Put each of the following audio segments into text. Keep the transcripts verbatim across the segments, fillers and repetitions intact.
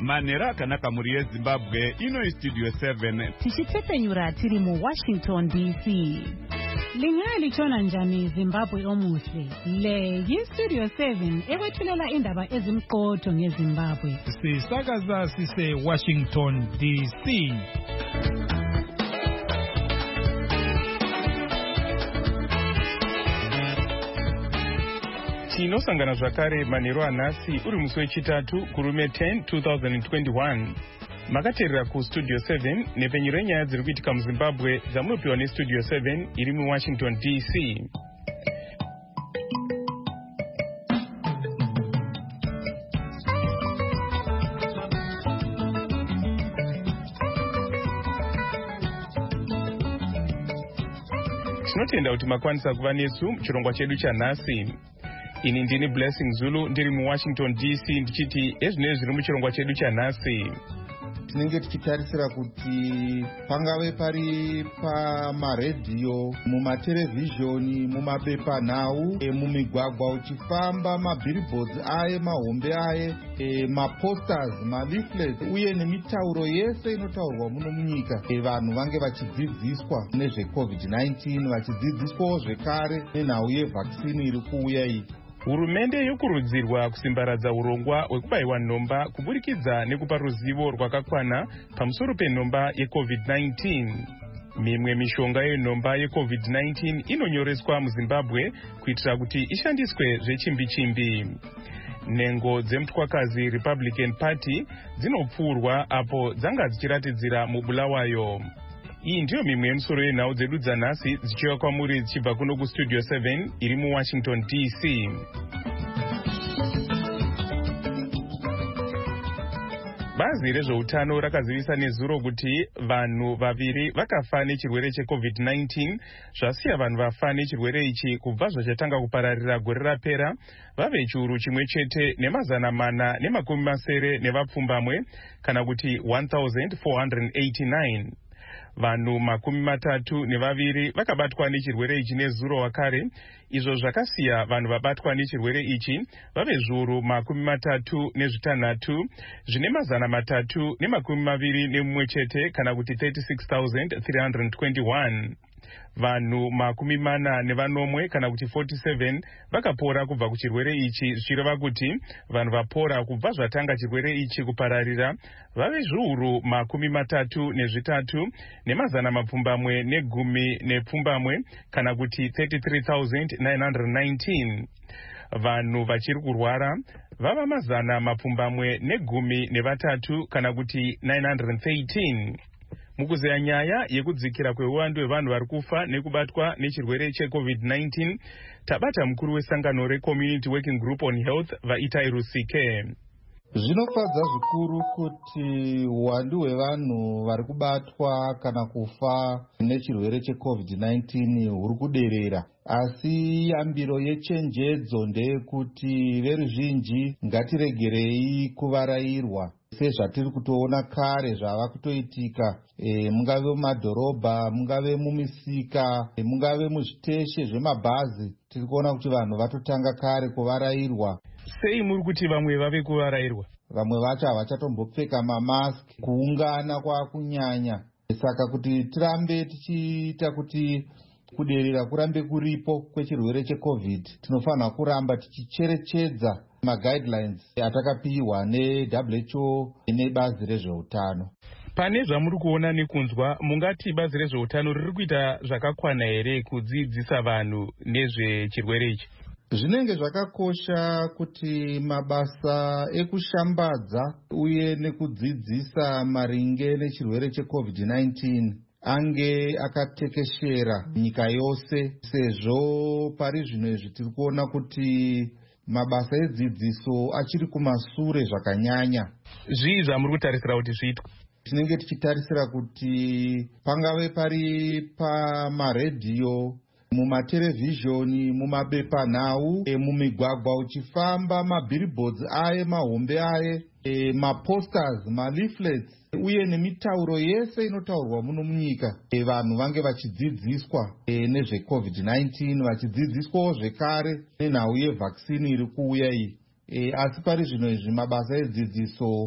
manera akanaka muri yeZimbabwe. Ino Studio seven tichitepenyura tiri mu Washington D C. Lingali chona njani Zimbabwe omuhle. Le yi Studio seven ewethulela indaba ezimqotho ngeZimbabwe. Sisakaza sise Washington D C. Tinosangana zvakare manheru anhasi uri musi wechitatu kurume ten twenty twenty-one. Makateerera kuStudio seven nepenyero renyaya dziri kuitika muZimbabwe dzamunopiwa neStudio seven iri muWashington D C. Tinotenda kuti makwanisa kuva nesu muchirongwa chedu chanhasi. Ini ndini Blessing Zulu ndiri muWashington D C ndichiti ezvinezvi zviri muchirongwa chedu chanhasi. Tinenge tichitarisira kuti pangave pari pamaredhiyo, mumatherevhizhoni, mumabepanhau, e, mumigwagwa uchifamba, mabillboards aye, mahombe aye, e, maposters, maleaflets uye nemitauro yese inotaurwa muno munyika. E, vanhu vange vachidzidziswa nezvecovid nineteen, vachidzidziswawo zvekare nenhau yevhaksini iri kuuya iyi. Hurumende yokurudzirwa kusimbaradza urongwa hwekubayiwa nhomba kuburikidza nekupa ruzivo rwakakwana pamusoro penhomba yecovid nineteen. Mimwe mishonga yenhomba yecovid nineteen inonyoreswa muZimbabwe kuitira kuti ishandiswe zvechimbi-chimbi. Nhengo dzemutwakazi Republican Party dzinopfuurwa apo dzanga dzichiratidzira mubulawayo. Iyi ndiyo mimwe yemusoro yenhau dzedu dzanhasi dzichiuya kwamuri dzichibva kuno kuStudio seven iri muWashington D C. Bazi rezveutano rakazivisa nezuro kuti vanhu vaviri vakafa nechirwere checovid nineteen, zvasiya vanhu vafa nechirwere ichi kubva zvachatanga kupararira gore rapera vave chiuru chimwe chete nemazana mana nemakumi masere nevapfumbamwe, kana kuti one thousand four hundred eighty-nine. Vanhu makumi matatu nevaviri vakabatwa nechirwere ichi nezuro wakare, izvo zvakasiya vanhu vabatwa nechirwere ichi vave zviuru makumi matatu nezvitanhatu zvine mazana matatu nemakumi maviri nemumwe chete, kana kuti thirty-six thousand three hundred twenty-one. Vanhu makumi mana nevanomwe kana kuti forty-seven vakapora kubva kuchirwere ichi, zvichireva kuti vanhu vapora kubva zvatanga chirwere ichi kupararira vave zviuru makumi matatu nezvitatu nemazana mapfumbamwe negumi nepfumbamwe, kana kuti thirty-three thousand nine hundred nineteen. Vanhu vachiri kurwara vava mazana mapfumbamwe negumi nevatatu, kana kuti nine hundred thirteen. Mukuzeya nyaya yekudzikira kweuwandu hwevanhu vari kufa nekubatwa nechirwere checovid nineteen, tabata mukuru wesangano reCommunity Working Group on Health vaItai Rusike. Zvinofadza zvikuru kuti uwandu hwevanhu vari kubatwa kana kufa nechirwere checovid nineteen huri kuderera, asi yambiro yechenjedzo ndeyekuti veruzhinji ngatiregerei kuvarairwa sezvatiri kutoona kare zvava kutoitika, e, mungave mumadhorobha, mungave mumisika, e, mungave muzviteshe zvemabhazi. Tiri kuona kuti vanhu vatotanga kare kuvarairwa. Sei muri kuti vamwe vave kuvarairwa? Vamwe vacho havachatombopfeka mamaski, kuungana kwakunyanya. Saka kuti tirambe tichiita kuti kuderera kurambe kuripo kwechirwere checovid, tinofanira kuramba tichicherechedza maguidelines atakapiwa neW H O nebazi rezveutano. Pane zvamuri kuona nekunzwa, mungati bazi rezveutano riri kuita zvakakwana here kudzidzisa vanhu nezvechirwere ichi? Zvinenge zvakakosha kuti mabasa ekushambadza uye nekudzidzisa maringe nechirwere checovid nineteen ange akatekeshera nyika yose, sezvo pari zvino izvi tiri kuona kuti mabasa edzidziso achiri kumasure zvakanyanya. Zvii zvamuri kutarisira kuti zviitwe? Tinenge tichitarisira kuti pangave pari pamaredhiyo, mumatherevhizhoni, mumabepanhau, e, mumigwagwa uchifamba, mabillboards aye, mahombe aye, e, maposters, maleaflets uye nemitauro yese inotaurwa muno munyika. E, vanhu vange vachidzidziswa e, nezvecovid nineteen, vachidzidziswawo zvekare nenhau yevhaksini iri kuuya iyi. E, asi pari zvino izvi mabasa edzidziso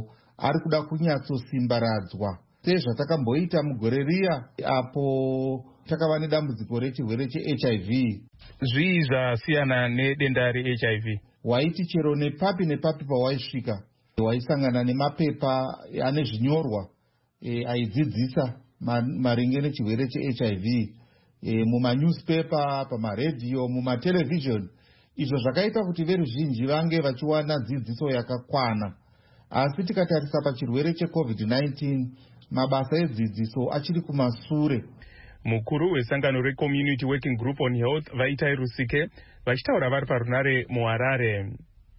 ari kuda kunyatsosimbaradzwa sezvatakamboita mugore riya apo takava nedambudziko rechirwere che-H I V. Zvii zvasiyana nedenda re-H I V? Waiti chero nepapi nepapi pawaisvika waisangana nemapepa ane zvinyorwa e, aidzidzisa maringe nechirwere che-H I V e, mumanewspaper, pamaredhiyo, mumatelevision. Izvo zvakaita kuti veruzhinji vange vachiwana dzidziso yakakwana. Asi tikatarisa pachirwere che-COVID nineteen, mabasa edzidziso achiri kumasure. Mukuru wesangano re-Community Working Group on Health Vaitai Rusike vachitaura vari parunare muHarare.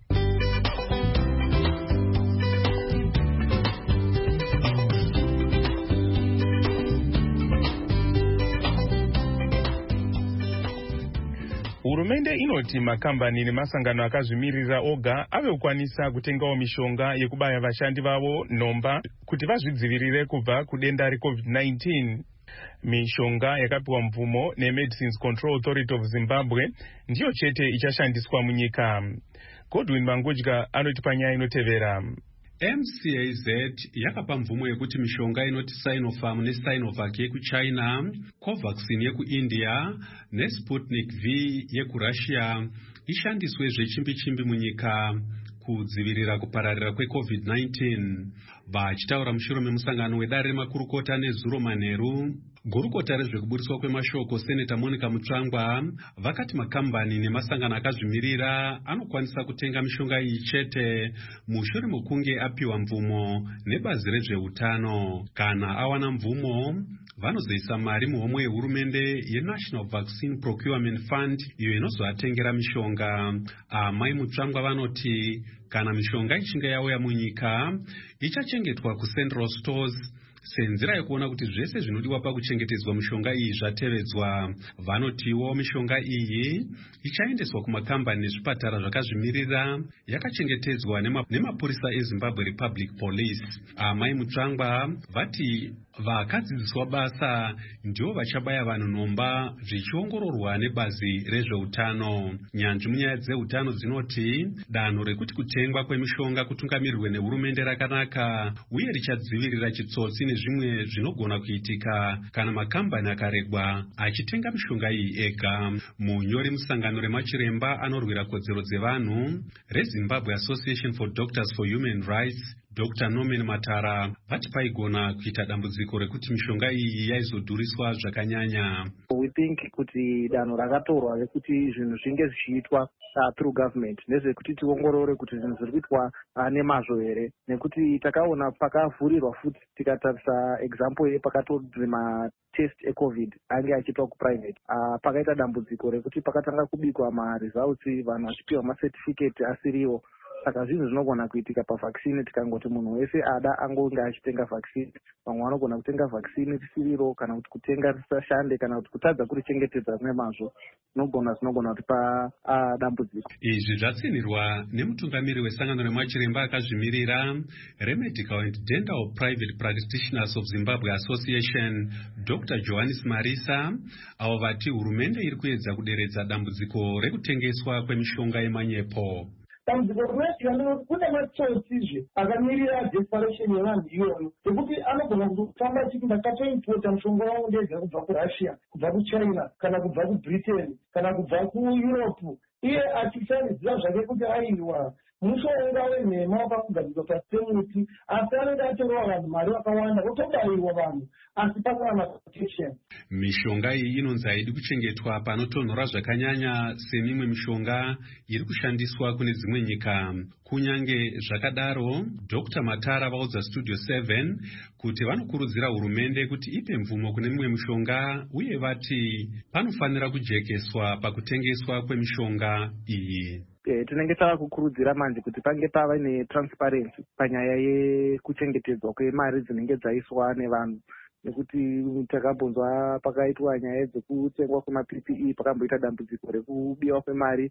Hurumende inoti makambani nemasangano akazvimirira oga ave kukwanisa kutengawo mishonga yekubaya vashandi vavo nomba kuti vazvidzivirire kubva kudenda re-COVID nineteen. Mishonga yakapiwa mvumo neMedicines Control Authority of Zimbabwe ndiyo chete ichashandiswa munyika. Godwin Mangudya anoti panyaya inotevera. M C A Z yakapa mvumo yekuti mishonga inoti Sinopharm neSinovac yekuChina, Covaxin yekuIndia neSputnik V yekuRussia ishandiswe zvechimbi-chimbi munyika kudzivirira kupararira kweCovid nineteen. Vachitaura mushure memusangano wedare remakurukota nezuro manheru, gurukota rezvekubudiswa kwemashoko Senator Monica Mutsvangwa vakati makambani nemasangano akazvimirira anokwanisa kutenga mishonga iyi chete mushure mekunge apiwa mvumo nebazi rezveutano. Kana awana mvumo, vanozoisa mari muhomwe yehurumende yeNational Vaccine Procurement Fund iyo inozoatengera mishonga. Amai Mutsvangwa vanoti kana mishonga ichinge yauya munyika ichachengetwa kuCentral Stores senzira yekuona kuti zvese zvinodiwa pakuchengetedzwa mishonga iyi zvatevedzwa. Vanotiwo mishonga iyi ichaendeswa kumakambani nezvipatara zvakazvimirira yakachengetedzwa nemapurisa eZimbabwe Republic Police. Amai Mutsvangwa vati vakadzidziswa basa ndiwo vachabaya vanhu nomba zvichiongororwa nebazi rezveutano. Nyanzvi munyaya dzeutano dzinoti danho rekuti kutengwa kwemishonga kutungamirirwe nehurumende rakanaka uye richadzivirira chitsotsi nezvimwe zvinogona kuitika kana makambani akaregwa achitenga mishonga iyi ega. Munyori musangano remachiremba anorwira kodzero dzevanhu reZimbabwe Association for Doctors for Human Rights, Doctor Norman Matara vati paigona kuita dambudziko rekuti mishonga iyi yaizodhuriswa zvakanyanya. We think kuti danho rakatorwa rekuti zvinhu zvinge zvichiitwa uh, through government nezvekuti tiongorore kuti zvinhu zviri kuitwa uh, nemazvo here, nekuti takaona pakavhurirwa futi tikatarisa example yepakatonzi matest eCovid ange achiitwa kuprivate uh, pakaita dambudziko rekuti pakatanga kubikwa maresults vanhu vachipiwa macertificate asiriwo. Saka zvinhu zvinogona kuitika pavaccine tikangoti munhu wese ada angonge achitenga vaccine. Vamwe vanogona kutenga vaccine risiriro kana kuti kutenga risashande kana kuti kutadza kurichengetedza nemazvo zvinogona zvinogona kuti pa uh, dambudziko. Izvi zvatsinirwa nemutungamiri wesangano remachiremba akazvimirira reMedical and Dental Private Practitioners of Zimbabwe Association, Doctor Johannes Marisa, avo vati hurumende iri kuedza kuderedza dambudziko rekutengeswa kwemishonga yemanyepo. Dambudziko rinoti kune matsotsizve akamirira desperation yevanhu iyoyo yekuti anogona kufamba achiti ndakatoipota mushonga wangu ndega kubva kuRussia, kubva kuChina kana kubva kuBritain kana kubva kuEurope, iye achishanidzira zvake kuti aiwa mushonga wenhema wakakugadzirwa pasi pemuti, asi anenge atorova vanhu mari vakawanda votobayiwa vanhu asi pasina protection. Mishonga iyi inonzi haidi kuchengetwa panotonhora zvakanyanya semimwe mishonga iri kushandiswa kune dzimwe nyika. Kunyange zvakadaro, Doctor Matara vaudza Studio seven kuti vanokurudzira hurumende kuti ipe mvumo kune mimwe mishonga uye vati panofanira kujekeswa pakutengeswa kwemishonga iyi. E, tinenge tava kukurudzira manje kuti pange pava netransparency panyaya yekuchengetedzwa kwemari dzinenge dzaiswa nevanhu, nekuti takabvunzwa pakaitwa nyaya dzekutengwa kwemaP P E pakamboita dambudziko rekubiwa kwemari.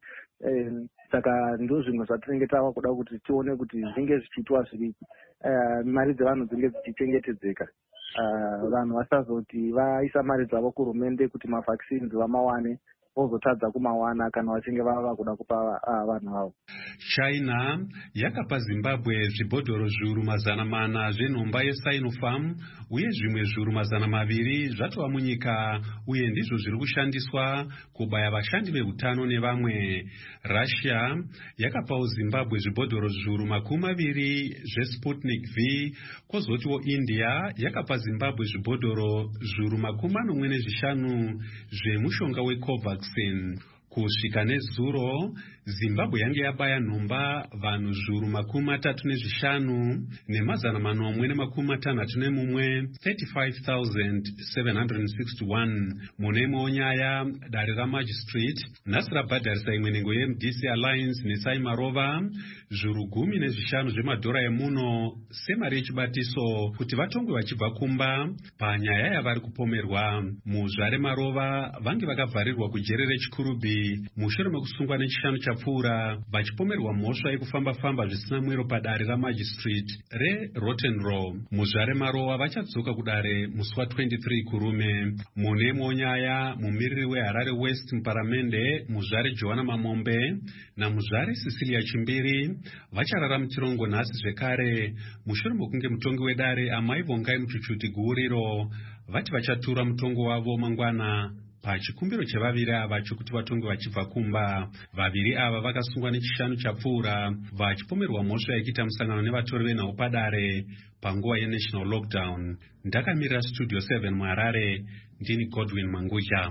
Saka ndo zvimwe zvatinenge tava kuda kuti tione kuti zvinge zvichiitwa zviri uh, mari dzevanhu dzinge dzichichengetedzeka. Uh, vanhu vasazoti vaisa mari dzavo kuhurumende kuti mavaccines vamawane vozotadza kumawana kana vachinge vava kuda kupa vanhu vavo. China yakapa Zimbabwe zvibhodhoro zviuru mazana mana zvenhomba yeSinopharm uye zvimwe zviuru mazana maviri zvatova munyika uye ndizvo zviri kushandiswa kubaya vashandi vehutano nevamwe. Russia yakapawo Zimbabwe zvibhodhoro zviuru makumi maviri zveSputnik V, kwozotiwo India yakapa Zimbabwe zvibhodhoro zviuru makumi manomwe nezvishanu zvemushonga weCovaxin. Kusvika nezuro, Zimbabwe yange yabaya nhomba vanhu zviuru makumi matatu nezvishanu nemazana manomwe nemakumi matanhatu nemumwe, thirty-five thousand seven hundred sixty-one. Mune imwewo nyaya, dare raMagistrate nhasi rabhadharisa imwe nhengo yeM D C Alliance neSai Marova zviuru gumi nezvishanu zvemadhora emuno semari yechibatiso kuti vatongwe vachibva kumba panyaya yavari kupomerwa. Muzvare Marova vange vakavharirwa kujere reChikurubi mushure mekusungwa nechishanu chapfuura vachipomerwa mhosva yekufamba-famba zvisina mwero padare raMagistrate reRottenrow. Muzvare Marova vachadzoka kudare musi wa-twenty-three kurume. Mune imwewo nyaya, mumiriri weHarare West muparamende muzvare Joanna Mamombe namuzvare Cecilia Chimbiri vacharara muchirongo nhasi zvekare mushure mekunge mutongi wedare Amai Vongai Muchuchuti Guuriro vati vachatura mutongo wavo mangwana pachikumbiro chevaviri ava chokuti vatonge vachibva kumba. Vaviri ava vakasungwa nechishanu chapfuura vachipomerwa mhosva yekuita musangano nevatori venhau padare panguva yenational lockdown. Ndakamirira Studio seven muHarare, ndini Godwin Manguja.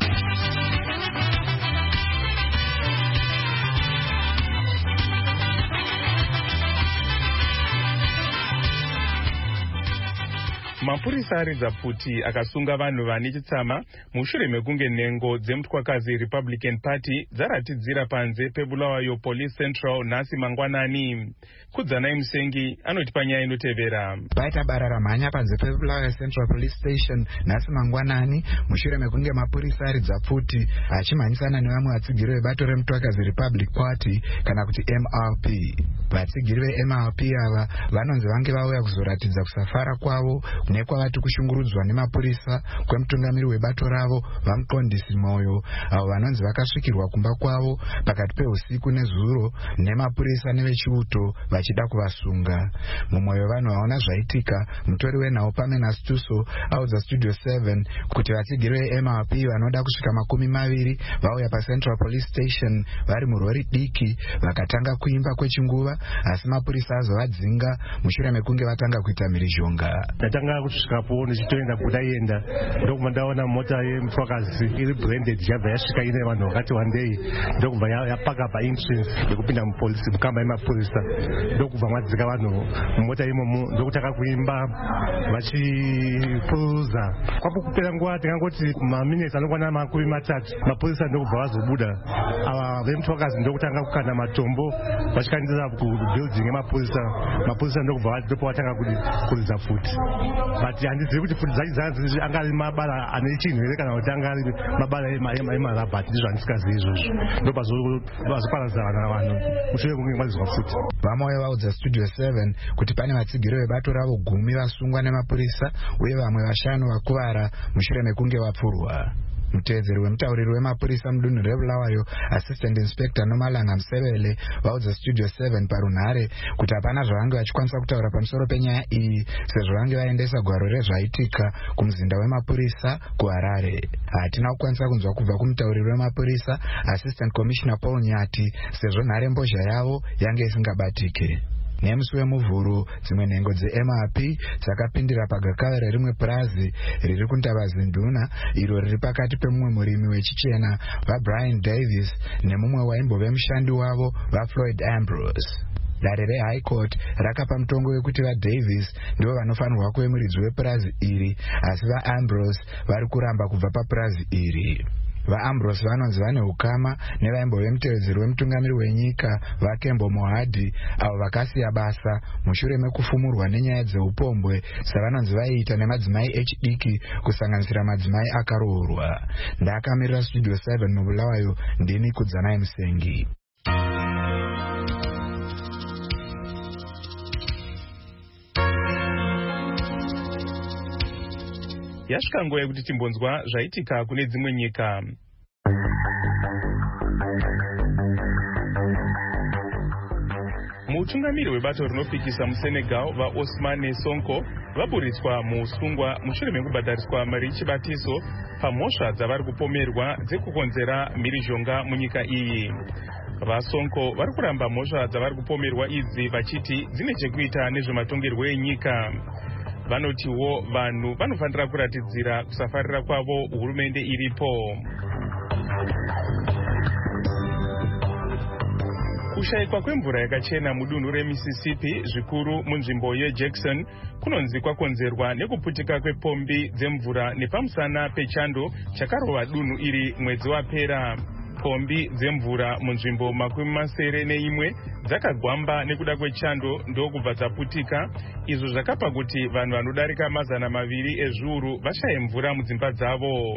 Mapurisa aridza kuti akasunga vanhu vane chitsama mushure mekunge nhengo dzemutwakazi Republican Party dzaratidzira panze peBulawayo Police Central nhasi mangwanani. Kudzanai Musengi anoti panyaya inotevera. Paita bara ramhanya panze peBulawayo Central Police Station nhasi mangwanani mushure mekunge mapurisa aridza futi achimhanyisana nevamwe vatsigiri vebato remutwakazi Republic Party kana kuti M R P. Vatsigiri veM R P ava vanonzi vange vauya kuzoratidza kusafara kwavo nekwavati kushungurudzwa nemapurisa kwemutungamiri webato ravo vamuqondisi Moyo, avo vanonzi vakasvikirwa kumba kwavo pakati peusiku nezuro nemapurisa nevechiuto vachida kuvasunga. Mumwe wevanhu vaona zvaitika, mutori wenhau Pamela Stuso audza Studio seven kuti vatsigiri veM R P vanoda kusvika makumi maviri vauya paCentral Police Station vari murori diki vakatanga kuimba kwechinguva, asi mapurisa azovadzinga mushure mekunge vatanga kuita mhirizhonga. Kusvikapo ndichitoenda kudaienda ndokubva ndaona mota yemutwakazi iri branded yabva yasvika ine vanhu vakati wandei, ndokubva yapaka paentrance yekupinda mupolisi mukamba yemapurisa, ndokubva mwadzika vanhu mumota imomo ndokutaka kuimba vachipuruza. Kwapo kupera nguva tingangoti maminutes anokwana makumi matatu mapurisa ndokubva vazobuda. Ava vemutwakazi ndokutanga kukanda matombo vachikandira kubuilding yemapurisa, mapurisa ndokubva ndopo vatanga kuridza futi. But handizivi kuti futi dzacho dzanzi angari mabara ane chinhu here kana kuti angari mabara emarabhati, ndizvo handisikazivi izvozvo. Ndopazoparadzana vanhu mushure kunge mwadzizwa futi. Vamwe vaudza Studio seven kuti pane vatsigiri vebato ravo gumi vasungwa nemapurisa uye vamwe vashanu vakuvara mushure mekunge vapfurwa. Mutevedzeri wemutauriri wemapurisa mudunhu reBulawayo Assistant Inspector Nomalanga Msevele vaudza Studio seven parunhare kuti hapana zvavange vachikwanisa kutaura pamusoro penyaya iyi sezvo vange vaendesa gwaro rezvaitika kumuzinda wemapurisa kuHarare. Hatina kukwanisa kunzwa kubva kumutauriri wemapurisa Assistant Commissioner Paul Nyati sezvo nhare mbozha yavo yange isingabatike. Nemusi wemuvhuru dzimwe nhengo dzeM R P dzakapindira pagakava rerimwe purazi riri kuNtavazinduna iro riri pakati pemumwe murimi wechichena vaBrian Davis nemumwe waimbove mushandi wavo vaFloyd Ambrose. Dare reHigh Court rakapa mutongo wekuti vaDavis ndivo vanofanirwa kuve muridzi wepurazi iri, asi vaAmbrose vari kuramba kubva papurazi iri. VaAmbrose vanonzi vane ukama nevaimbove mutevedzeri wemutungamiri wenyika vaKembo Mohadi avo vakasiya basa mushure mekufumurwa nenyaya dzeupombwe savanonzi vaiita nemadzimai echidiki kusanganisira madzimai akaroorwa. Ndakamirira Studio seven muBulawayo, ndini Kudzanai Musengi. Yasvika nguva yekuti timbonzwa zvaitika kune dzimwe nyika. mutungamiri webato rinopikisa muSenegal vaOsmane Sonko vaburitswa muusungwa mushure mekubhadhariswa mari yechibatiso pamhosva dzavari kupomerwa dzekukonzera mhirizhonga munyika iyi. VaSonko vari kuramba mhosva dzavari kupomerwa idzi vachiti dzine chekuita nezvematongerwo enyika. Vanotiwo vanhu vanofanira kuratidzira kusafarira kwavo hurumende iripo. Kushayikwa kwemvura yakachena mudunhu reMississippi zvikuru munzvimbo yeJackson kunonzi kwakonzerwa nekuputika kwepombi dzemvura nepamusana pechando chakarova dunhu iri mwedzi wapera. Pombi dzemvura munzvimbo makumi masere neimwe dzakagwamba nekuda kwechando ndokubva dzaputika. Izvo zvakapa kuti vanhu vanodarika mazana maviri ezviuru vashaye mvura mudzimba dzavo.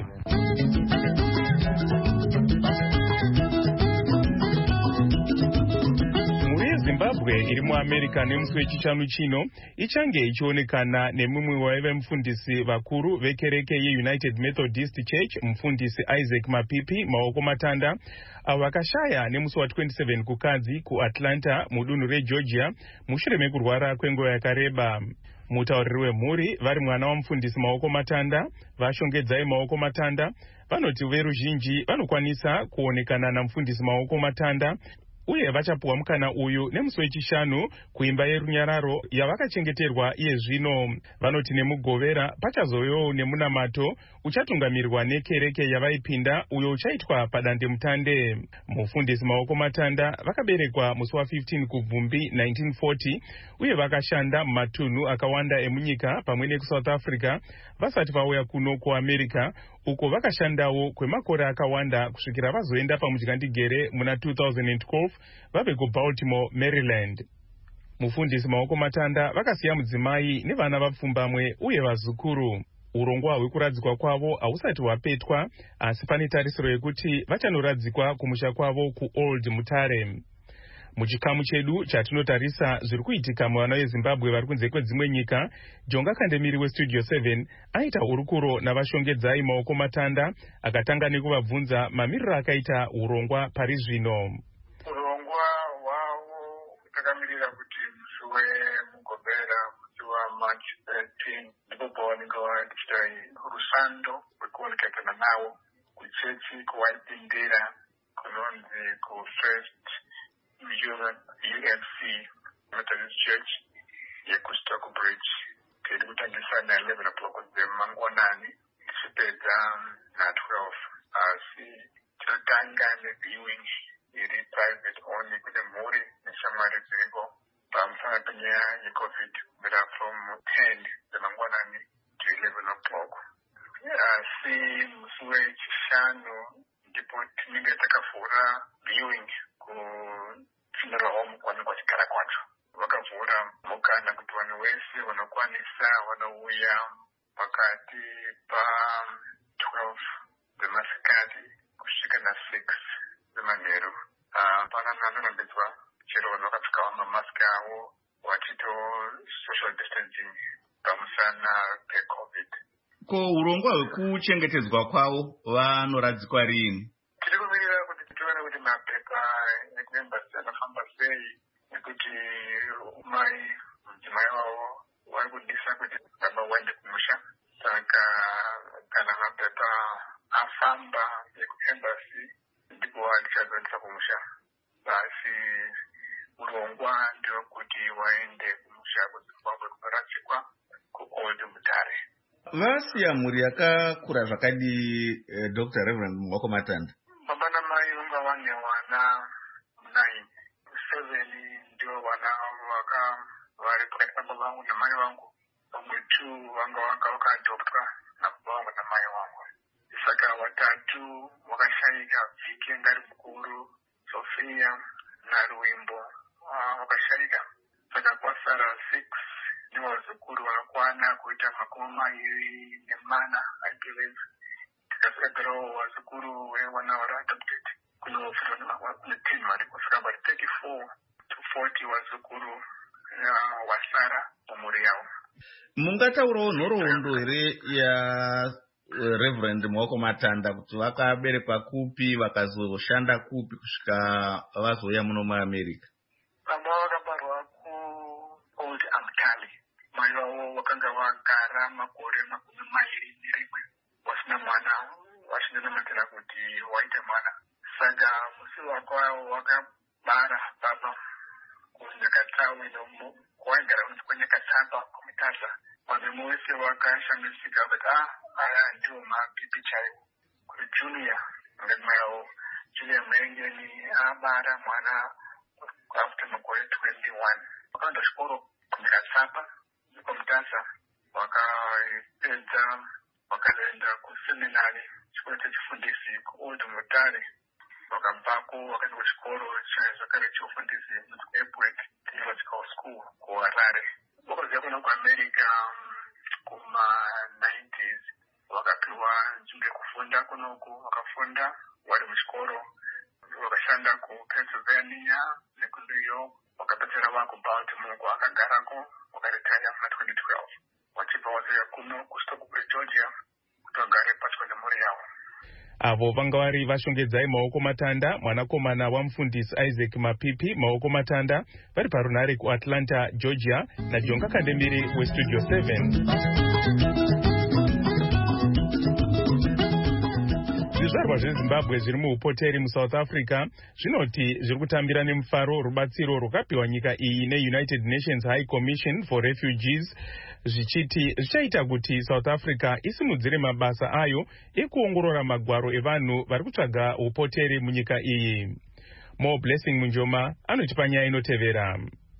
Zimbabwe iri muAmerica nemusi wechishanu chino ichange ichionekana nemumwe waive mufundisi vakuru vekereke yeUnited Methodist Church, mufundisi Isaac Mapipi maoko matanda, avo vakashaya nemusi wa27 kukadzi kuAtlanta mudunhu reGeorgia mushure mekurwara kwenguva yakareba. Mutauriri wemhuri vari mwana wamufundisi maoko matanda vashongedzai maoko matanda vanoti veruzhinji vanokwanisa kuonekana namufundisi maoko matanda uye vachapuwa mukana uyu nemusi wechishanu kuimba yerunyararo yavakachengeterwa iye zvino. Vanoti nemugovera pachazovewo nemunamato uchatungamirirwa nekereke yavaipinda uyo uchaitwa padande mutande. Mufundisi maoko matanda vakaberekwa musi wa15 kubvumbi nineteen forty uye vakashanda mumatunhu akawanda emunyika pamwe nekuSouth Africa vasati vauya kuno kuAmerica, uko vakashandawo kwemakore akawanda kusvikira vazoenda pamudyandigere muna two thousand twelve vabve kuBaltimore, Maryland. Mufundisi maoko matanda vakasiya mudzimai nevana vapfumbamwe uye vazukuru. Urongwa hwekuradzikwa kwavo hausati hwapetwa, asi pane tarisiro yekuti vachanoradzikwa kumusha kwavo kuOld Mutare. Muchikamu chedu chatinotarisa zviri kuitika muvana veZimbabwe vari kunze kwedzimwe nyika, Jonga Kandemiri weStudio seven aita hurukuro navashongedzai maoko matanda akatanga nekuvabvunza mamiriro akaita urongwa pari zvino. Urongwa hwavo takamirira kuti musi wemugovera musi waMarch thirteen ndipo pavanenge vachiita rusando rwekuonekana navo kuchechi kuvaipindira kunonzi kuFirst U N C Methodist Church yekuStock Bridge. Tiri kutangisa na eleven o'clock dzemangwanani tichipedza na twelve, asi tinotanga neviewing iri private only kune mhuri neshamwari dziriko pamusana penyaya yeCovid kubvira from ten dzemangwanani to eleven o'clock. Asi musi wechishanu ndipo tinenge takavhura viewing kufinira home kwaanenge chigara kwacho. Vakavhura mukana kuti vanhu vese vanokwanisa vanouya pakati pa12 dzemasikati kusvika na6 dzemanheru. Pana vanorambedzwa chero vanhu vakapfekawo mamaski avo vachito social distancing pamusana peCovid. Ko urongwa hwekuchengetedzwa kwavo vanoradzikwa rini? Tiri kumirira kuti tione kuti mapepa ekuembasi anofamba sei, nekuti mai mudzimai wavo vari kudisa kuti baba waende kumusha. Saka kana mapepa afamba ekuembasi ndipo atichazoendesa kumusha. Asi urongwa ndewokuti waende kumusha kuZimbabwe kunoradzikwa kuOld Mutare. Vasiya mhuri yakakura zvakadii, eh, Doctor Reverend maoko matanda? Baba namai vanga vane vana nine. Seven ndio vana vaka vari pakati pababa vangu namai vangu. Vamwe two vanga vanga vakaadoptwa nababa vangu namai vangu. Saka watatu vakashayika vhiki ngari mukuru, Sofia naRuimbo vakashayika. Saka kwasara six nevazukuru vanokwana kuita makumi mairi nemana I believe. Tikasagarawo vazukuru vevana vari adopted kunofira neteen vari kusvika vari thirty-four to forty vazukuru vasara mumhuri yavo. Mungataurawo nhoroondo here ya Reverend maoko matanda kuti vakaberekwa kupi vakazoshanda kupi kusvika vazouya muno muAmerica? Baba vakabarwa vavo vakanga vagara makore makumi mairi nerimwe vasina mwana vachinonamatira kuti waita mwana. Saka musi wakwavo wakabara baba kunyaka tsawe nombo waigara kunyaka tsamba kumutasa. Vanhu vose vakashamisika kuti ah aya ndiwo mapipi chaiwo kuti Junior ngemwewo Julia Mengeni abara mwana after makore twenty-one. Wakaenda chikoro kunyaka tsamba kumutasa wakapedza wakaenda kuseminari chikoro chechifundisi kuold Mutare. Wakabvako wakaenda kuchikoro chazvakare chofundisi muEpworth Theological School kuHarare. Wakazoenda kuno kuAmerica kuma nineties wakapiwa nzvimbo yekufunda kunoku wakafunda wari muchikoro wakashanda kuPennsylvania nekuNew York wakapedzera vakuBaltimore kwakagarako wakaretanya muna twenty twelve wachibva wazouya kuno kuStockbridge Georgia kuti wagare patyo nemhuri yavo. Avo vanga vari vashongedzai maoko matanda mwanakomana wamufundisi Isaac Mapipi maoko matanda vari parunare kuAtlanta Georgia naJonga Kandemiri weStudio seven. Zvizvarwa zveZimbabwe zviri muupoteri muSouth Africa zvinoti zviri kutambira nemufaro rubatsiro rwakapiwa nyika iyi neUnited Nations High Commission for Refugees zvichiti zvichaita kuti South Africa isimudzire mabasa ayo ekuongorora magwaro evanhu vari kutsvaga upoteri munyika iyi. Mo Blessing Munjoma anotipa nyaya inotevera.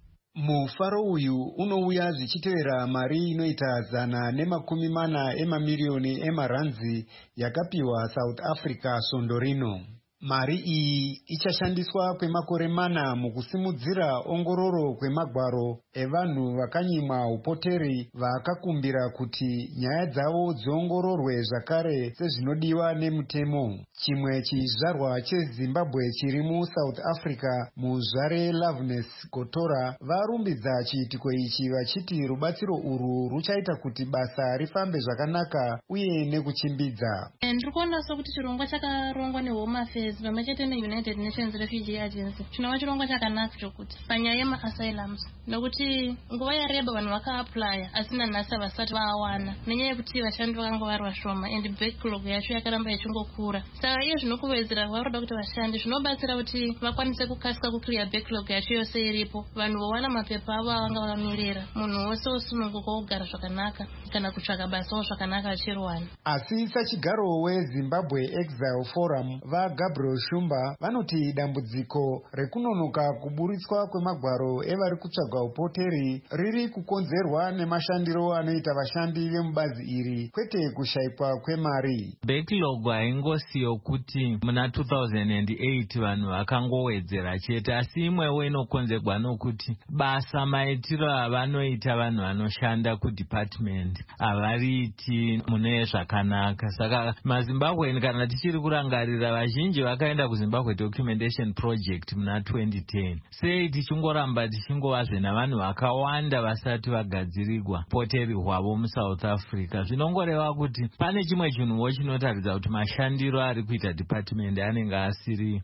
Mufaro uyu unouya zvichitevera mari inoita zana nemakumi mana emamiliyoni emaranzi yakapiwa South Africa svondo rino. Mari iyi ichashandiswa kwemakore mana mukusimudzira ongororo kwemagwaro evanhu vakanyimwa upoteri vakakumbira kuti nyaya dzavo dziongororwe zvakare sezvinodiwa nemutemo. Chimwe chizvarwa cheZimbabwe chiri muSouth Africa muzvare Loveness Gotora varumbidza chiitiko ichi vachiti rubatsiro urwu ruchaita kuti basa rifambe zvakanaka uye nekuchimbidza. Ndiri kuona sokuti chirongwa chakarongwa neHome Affairs pamwe chete neUnited Nations Refugee Agency chinova chirongwa chakanaka chokuti panyaya yemaasylums nokuti nguva yareba vanhu vakaaplya asina nhasi vasati vawana nenyaya yekuti vashandi vakanga vari vashoma and backlog yacho yakaramba ichingokura. Saka iye zvinokuvedzera varoda kuti vashandi zvinobatsira kuti vakwanise kukasika kuclear backlog yacho yose iripo vanhu vowana mapepa avo avanga vakamirira munhu wose osununguka kugara zvakanaka kana kutsvaga basawo zvakanaka achirowana. Asi sachigaro weZimbabwe Exile Forum vaGabriel Shumba vanoti dambudziko rekunonoka kuburitswa kwemagwaro evari kutsvaga upoteri riri kukonzerwa nemashandiro anoita vashandi vemubazi iri kwete kushayikwa kwemari. Backlog haingosiyo kuti muna two thousand eight vanhu vakangowedzera chete asi imwewo inokonzerwa nokuti basa maitiro avanoita vanhu vanoshanda kudepartment havariiti mune zvakanaka. Saka maZimbabwe kana tichiri kurangarira vazhinji vakaenda kuZimbabwe Documentation Project muna twenty ten. Sei tichingoramba tichingovazve navanhu vakawanda vasati vagadzirirwa poteri hwavo muSouth Africa. Zvinongoreva kuti pane chimwe chinhuwo chinotaridza kuti mashandiro ari kuita department anenge asiri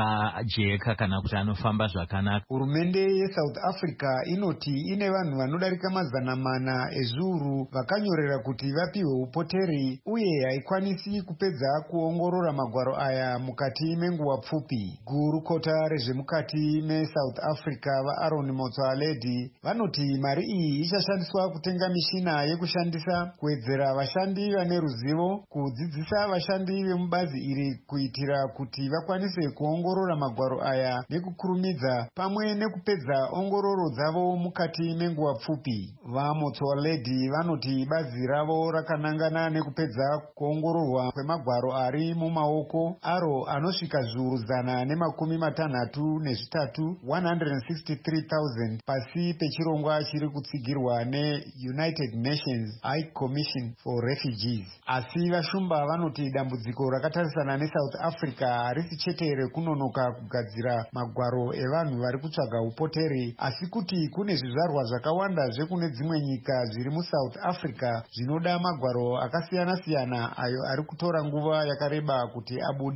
akajeka kana kuti anofamba zvakanaka. Hurumende yeSouth Africa inoti ine vanhu vanodarika mazana mana ezviuru vakanyorera kuti vapiwe upoteri uye haikwanisi kupedza kuongorora magwaro aya mukati menguva pfupi. Gurukota rezvemukati meSouth Africa vaAaron Motsoaledi vanoti mari iyi ichashandiswa kutenga mishina yekushandisa kuwedzera vashandi vane ruzivo, kudzidzisa vashandi vemubazi iri kuitira kuti vakwanise kuongorora magwaro aya nekukurumidza pamwe nekupedza ongororo dzavo mukati menguva pfupi. VaMotsoaledi vanoti bazi ravo rakanangana nekupedza kuongororwa kwemagwaro ari mumaoko aro anosvika zviuru zana nemakumi matanhatu nezvitatu one hundred sixty-three thousand pasi pechirongwa chiri kutsigirwa neUnited Nations High Commission for Refugees. Asi vashumba vanoti dambudziko rakatarisana neSouth Africa harisi chete rekunonoka kugadzira magwaro evanhu vari kutsvaga upoteri asi kuti kune zvizvarwa zvakawanda zvekune dzimwe nyika zviri muSouth Africa zvinoda magwaro akasiyana siyana ayo ari kutora nguva yakareba kuti abude.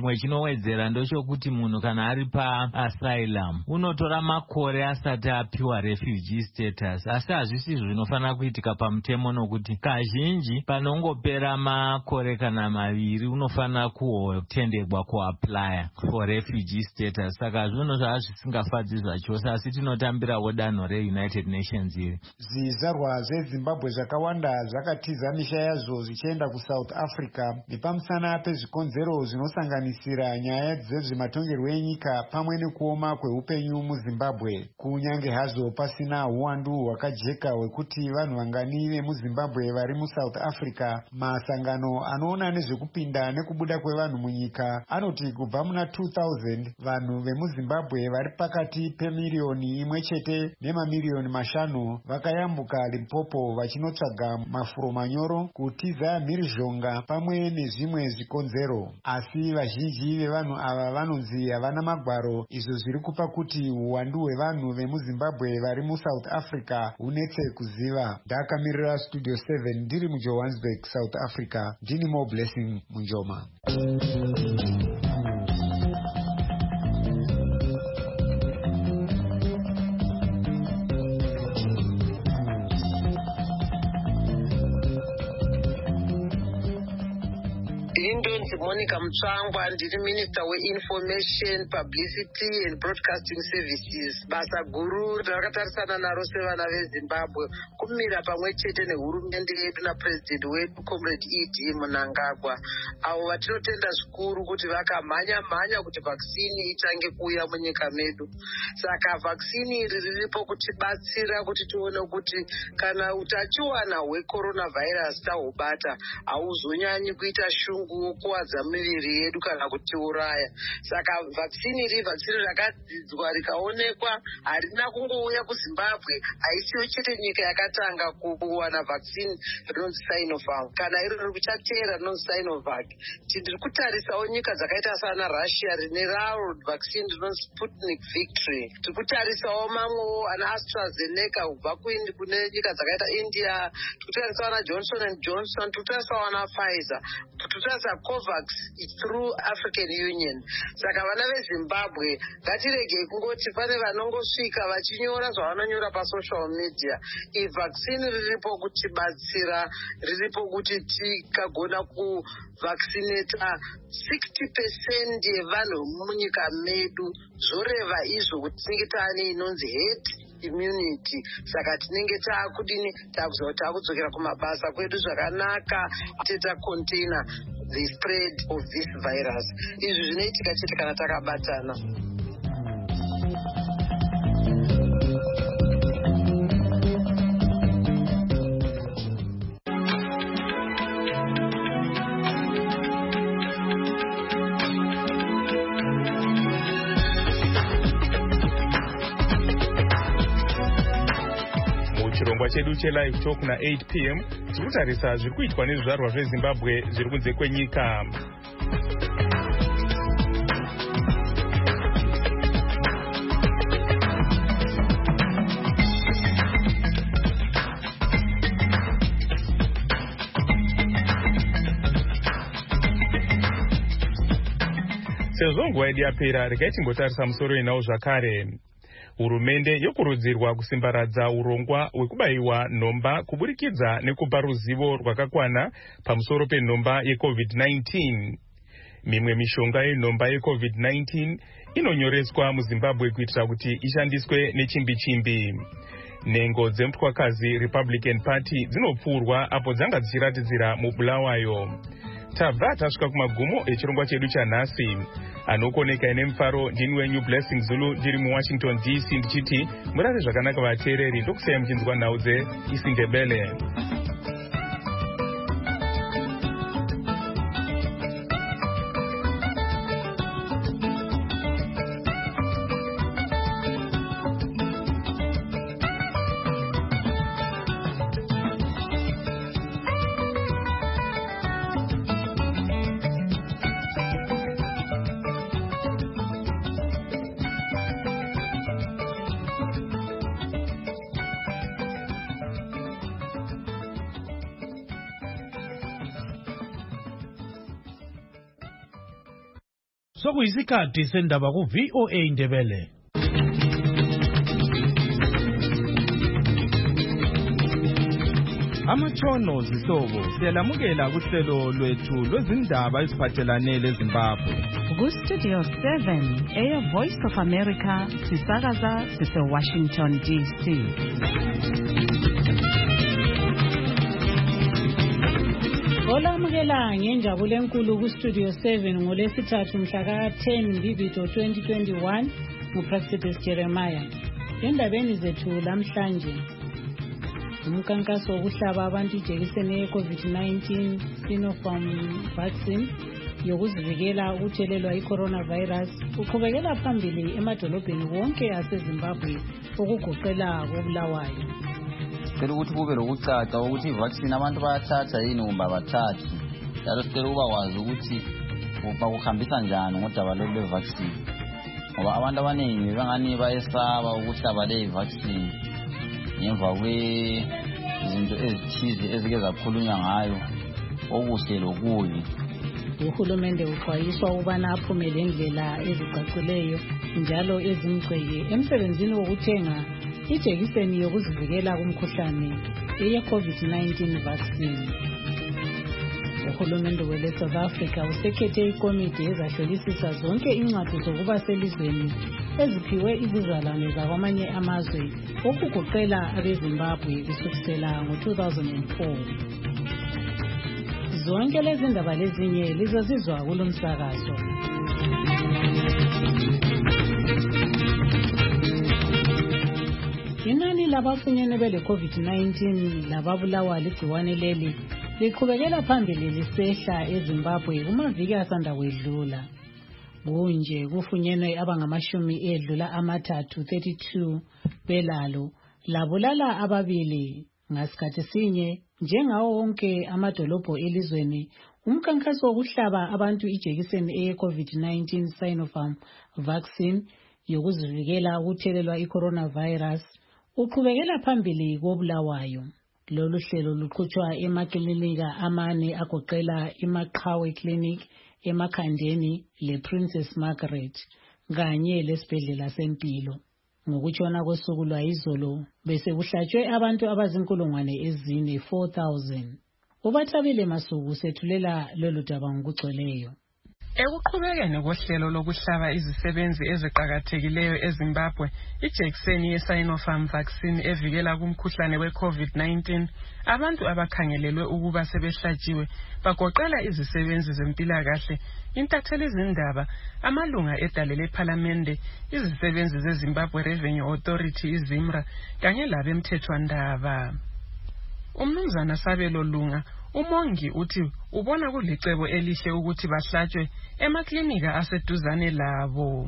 chimwe chinowedzera ndochokuti munhu kana ari paasylum unotora makore asati apiwa refugee status, asi hazvisi zvinofanira kuitika pamutemo, nokuti kazhinji panongopera makore kana maviri unofanira kutenderwa kuaplya for refugee status. Saka zvinhu zvava zvisingafadzi zvachose, asi tinotambirawo danho reunited nations iri. Zvizvarwa zvezimbabwe zvakawanda zvakatiza misha yazvo zvichienda kusouth africa nepamusana pezvikonzero zvinosanganisira nyaya dzezvematongerwo enyika pamwe nekuoma kweupenyu muzimbabwe. Kunyange hazvo pasina uwandu hwakajeka hwekuti vanhu vangani vemuzimbabwe vari musouth africa, masangano anoona nezvekupinda nekubuda kwevanhu munyika anoti kubva muna two thousand vanhu vemuzimbabwe vari pakati pemiriyoni imwe chete nemamiliyoni mashanu vakayambuka Limpopo vachinotsvaga mafuro manyoro, kutiza mhirizhonga pamwe nezvimwe zvikonzero. Asi vazhinji vevanhu ava vanonzi havana magwaro, izvo zviri kupa kuti uwandu hwevanhu vemuzimbabwe vari musouth africa hunetse kuziva. Ndakamirira studio seven ndiri mujohannesburg, south africa. Ndini Mo Blessing Munjoma. Ndinonzi Monica Mutsvangwa, ndiri Minister we-Information, Publicity and Broadcasting Services. Basa guru rakatarisana naro sevana veZimbabwe kumira pamwe chete nehurumende yedu napresident wedu Comrade E D Mnangagwa, avo vatinotenda zvikuru kuti vakamhanya mhanya kuti vaccine itange kuuya munyika medu. Saka vaccine iri riripo kutibatsira kuti tione kuti kana utachiwana hwecoronavirus tahubata hauzonyanyi kuita shungu kuwadza miviri yedu kana kutiuraya. Saka vaccine iri vaccine rakadzidzwa rikaonekwa, harina kungouya kuZimbabwe, haisiyo chete nyika yakatanga kuwana vaccine rinonzi Sinopharm, kana iro riri kuchateera rinonzi Sinovac. Tiri kutarisawo nyika dzakaita sana Russia rine raro vaccine rinonzi Sputnik Victory. Tiri kutarisawo mamwewo ana AstraZeneca kubva kune nyika dzakaita India, tiri kutarisawo ana Johnson and Johnson, tiri kutarisawo ana Pfizer, tiri kutarisa Covax through African Union. Saka vana veZimbabwe ngatiregei kungoti pane vanongosvika vachinyora zvavanonyora pasocial media. I vaccine riripo kutibatsira, riripo kuti tikagona kuvaccinata sixty percent yevanhu munyika medu, zvoreva izvo kuti tinenge taane inonzi herd immunity. Saka tinenge taakudini, taakudzokera kumabasa kwedu zvakanaka, teta container the spread of this virus. Izvi zvinoitika chete kana takabatana. Chirongwa chedu chelive talk na eight p m tiri kutarisa zviri kuitwa nezvizvarwa zveZimbabwe zviri kunze kwenyika. Sezvo nguva yedu yapera, regai tingotarisa musoro wenawo zvakare. Hurumende yokurudzirwa kusimbaradza urongwa hwekubayiwa nhomba kuburikidza nekupa ruzivo rwakakwana pamusoro penhomba yecovid nineteen. Mimwe mishonga yenhomba yecovid nineteen inonyoreswa muZimbabwe kuitira kuti ishandiswe nechimbi-chimbi. Nhengo dzemutwakazi Republican Party dzinopfurwa apo dzanga dzichiratidzira mubulawayo. Tabva tasvika kumagumo echirongwa chedu chanhasi. Anokoneka ine mufaro ndini wenyu Blessing Zulu ndiri muWashington D C ndichiti murare zvakanaka vateereri, ndokusaya muchinzwa nhau dzeIsindebele. sokuyisikhathi sendaba ku-V O A Indebele. Amatshono zihlobo siyalamukela kuhlelo lwethu lwezindaba eziphathelane leZimbabwe. Ku-Studio seven, Air Voice of America, sisakaza sise-Washington D C. Olamukela ngenjabulo enkulu ku-Studio seven ngolesithathu mhla ka-ten Mbibito twenty twenty-one nguPrecipice Jeremiah. Endabeni zethu lamhlanje, umkankaso wokuhlaba abantu ijekiseni ye-COVID nineteen Sinopharm vaccine yokuzivikela ukuthelelwa i-coronavirus uqhubekela phambili emadolobheni wonke aseZimbabwe okugoqela koBulawayo. Sicela ukuthi kube lokucaca ukuthi i-vaccine abantu bayathatha yini kumbe abathathi. Njalo sicela ukuba kwazi ukuthi bakuhambisa njani ngodaba lwe-vaccine. Ngoba abantu abaningi bangani bayesaba ukuhlaba le-vaccine ngemva kwezinto ezithize ezike zakhulunywa ngayo okuhle lokubi. Uhulumende uxwayiswa ukubana aphumele indlela ezicacileyo njalo ezimgceke emsebenzini wokuthenga ijekiseni yokuzivikela kumkhuhlane eye-COVID nineteen vaccine. Uhulumende wele South Africa usekhethe ikomiti ezahlolisisa zonke incwadi zokuba selizweni eziphiwe ibuzalwane zakwamanye amazwe okugoqela abeZimbabwe kusukela ngo-two thousand four. Zonke lezi ndaba lezinye lizozizwa kulo msakazo. Inani labafunyene bele COVID nineteen lababulawa ligciwane leli liqhubekela phambili lisehla eZimbabwe kumaviki asanda kwedlula. Kunje kufunyenwe abangamashumi edlula amathathu thirty-two belalo labulala ababili ngasikhathi sinye. Njengawo wonke amadolobho elizweni, umkankaso wokuhlaba abantu ijekiseni eye-COVID nineteen Sinopharm vaccine yokuzivikela ukuthelelwa i-coronavirus uqhubekela phambili koBulawayo. Lolu hlelo luqhutshwa emaklinika amane agoqela iMaqhawe Clinic, eMakhandeni lePrincess Margaret kanye lesibhedlela sempilo. Ngokutshona kosuku lwayizolo bese kuhlatshwe abantu abazinkulungwane ezine four thousand. Ubathabile Masuku sethulela lolu daba ngokugcweleyo. Ekuqhubekeni kohlelo lokuhlaba izisebenzi eziqhakathekileyo eZimbabwe ijekiseni ye-Sinopharm vaccine evikela kumkhuhlane we-COVID nineteen, abantu abakhangelelwe ukuba sebehlatshiwe bagoqela izisebenzi zempilakahle, intatheli zindaba, amalunga edale lePhalamende, izisebenzi zeZimbabwe Revenue Authority iZIMRA kanye labemthethwandaba. Umnumzana Sabelo Lunga umongi uthi ubona kulicebo elihle ukuthi bahlatshwe emaklinika aseduzane labo.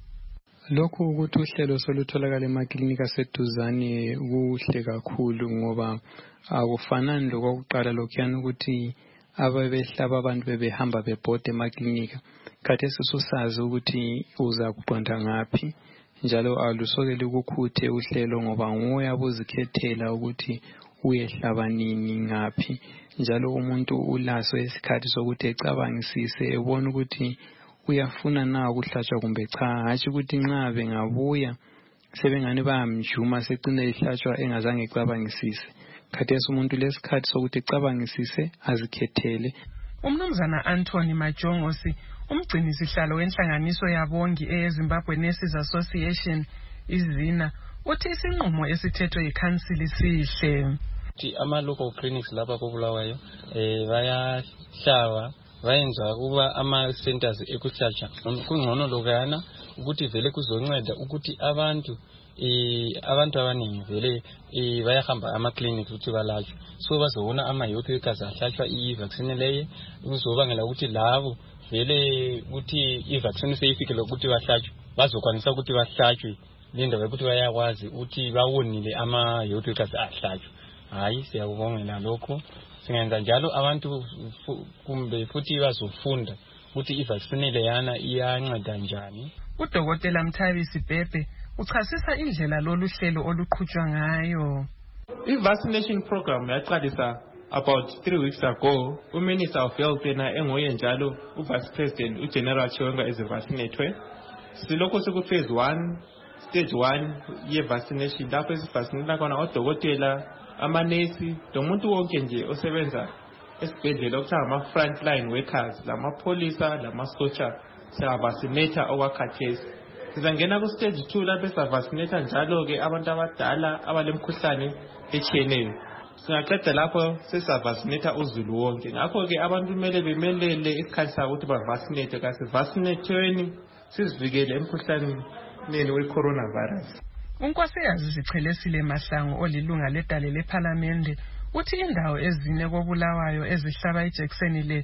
Lokhu ukuthi uhlelo solutholakala emaklinika aseduzane kuhle kakhulu ngoba akufanani lokuqala lokhuyana ukuthi ababehlaba abantu bebehamba bebhode emaklinika. Khathesi ususazi ukuthi uza kuqonda ngaphi njalo alusokele ukukhuthe uhlelo ngoba nguwe abuzikhethela ukuthi uyehlaba nini ngaphi. Njalo umuntu ulaso isikhathi sokuthi ecabangisise ebona ukuthi uyafuna na ukuhlatshwa kumbe cha, hatshi ukuthi nxa bengabuya sebengani bayamjuma secine ihlatshwa engazange ecabangisise. Khathesi umuntu lesikhathi sokuthi ecabangisise azikhethele. Umnumzana Anthony Majongosi, umgcini sihlalo wenhlanganiso yabongi eyeZimbabwe Nurses Association izina, uthi isinqumo esithethwe yikhansili sihle. Ama-local clinics lapha koBulawayo eh bayahlaba bayenza kuba ama-centers ekuhlatshwa kungcono lokana ukuthi vele kuzonceda ukuthi abantu eh abantu abaningi vele eh bayahamba ama-clinics ukuthi balatshwe, so bazobona ama-youth workers ahlatshwa i-vaccine leye kuzobangela ukuthi labo vele ukuthi i-vaccine seyifikile ukuthi bahlatshwe bazokwanisa ukuthi bahlatshwe lindaba ukuthi bayakwazi ukuthi bawonile ama-youth workers ahlatshwe. Hayi siyakubongela lokho, singenza njalo abantu kumbe futhi bazofunda ukuthi i-vaccine leyana iyanceda njani. Udokotela Mthabisi Bhebhe uchasisa indlela lolu hlelo oluqhutshwa ngayo. I-vaccination program yaqalisa about three weeks ago, uMinister of Health yena enguye njalo uVice President uGeneral Chiwenga ezivaccinatwe. Silokho siku phase one, stage one ye-vaccination lapho esivaccinate khona odokotela, amanesi, lomuntu wonke nje osebenza esibhedlela okuthiwa ama-frontline workers, lamapholisa, lamasotsha, siyavaccinate okwakhathesi. Sizangena ku-stage two lapho esivaccinate njalo-ke abantu abadala abalemkhuhlane etshiyeneyo. Singaqeda lapho sesavaccinate uzulu wonke. Ngakho-ke abantu kumele bemelele isikhathi sabo ukuthi bavaccinate kasi vaccinatweni sizivikele emkhuhlaneni we-coronavirus. Unkosikazi Zichelesile Mahlangu olilunga ledale lephalamende uthi indawo ezine koBulawayo ezihlaba ijekiseni le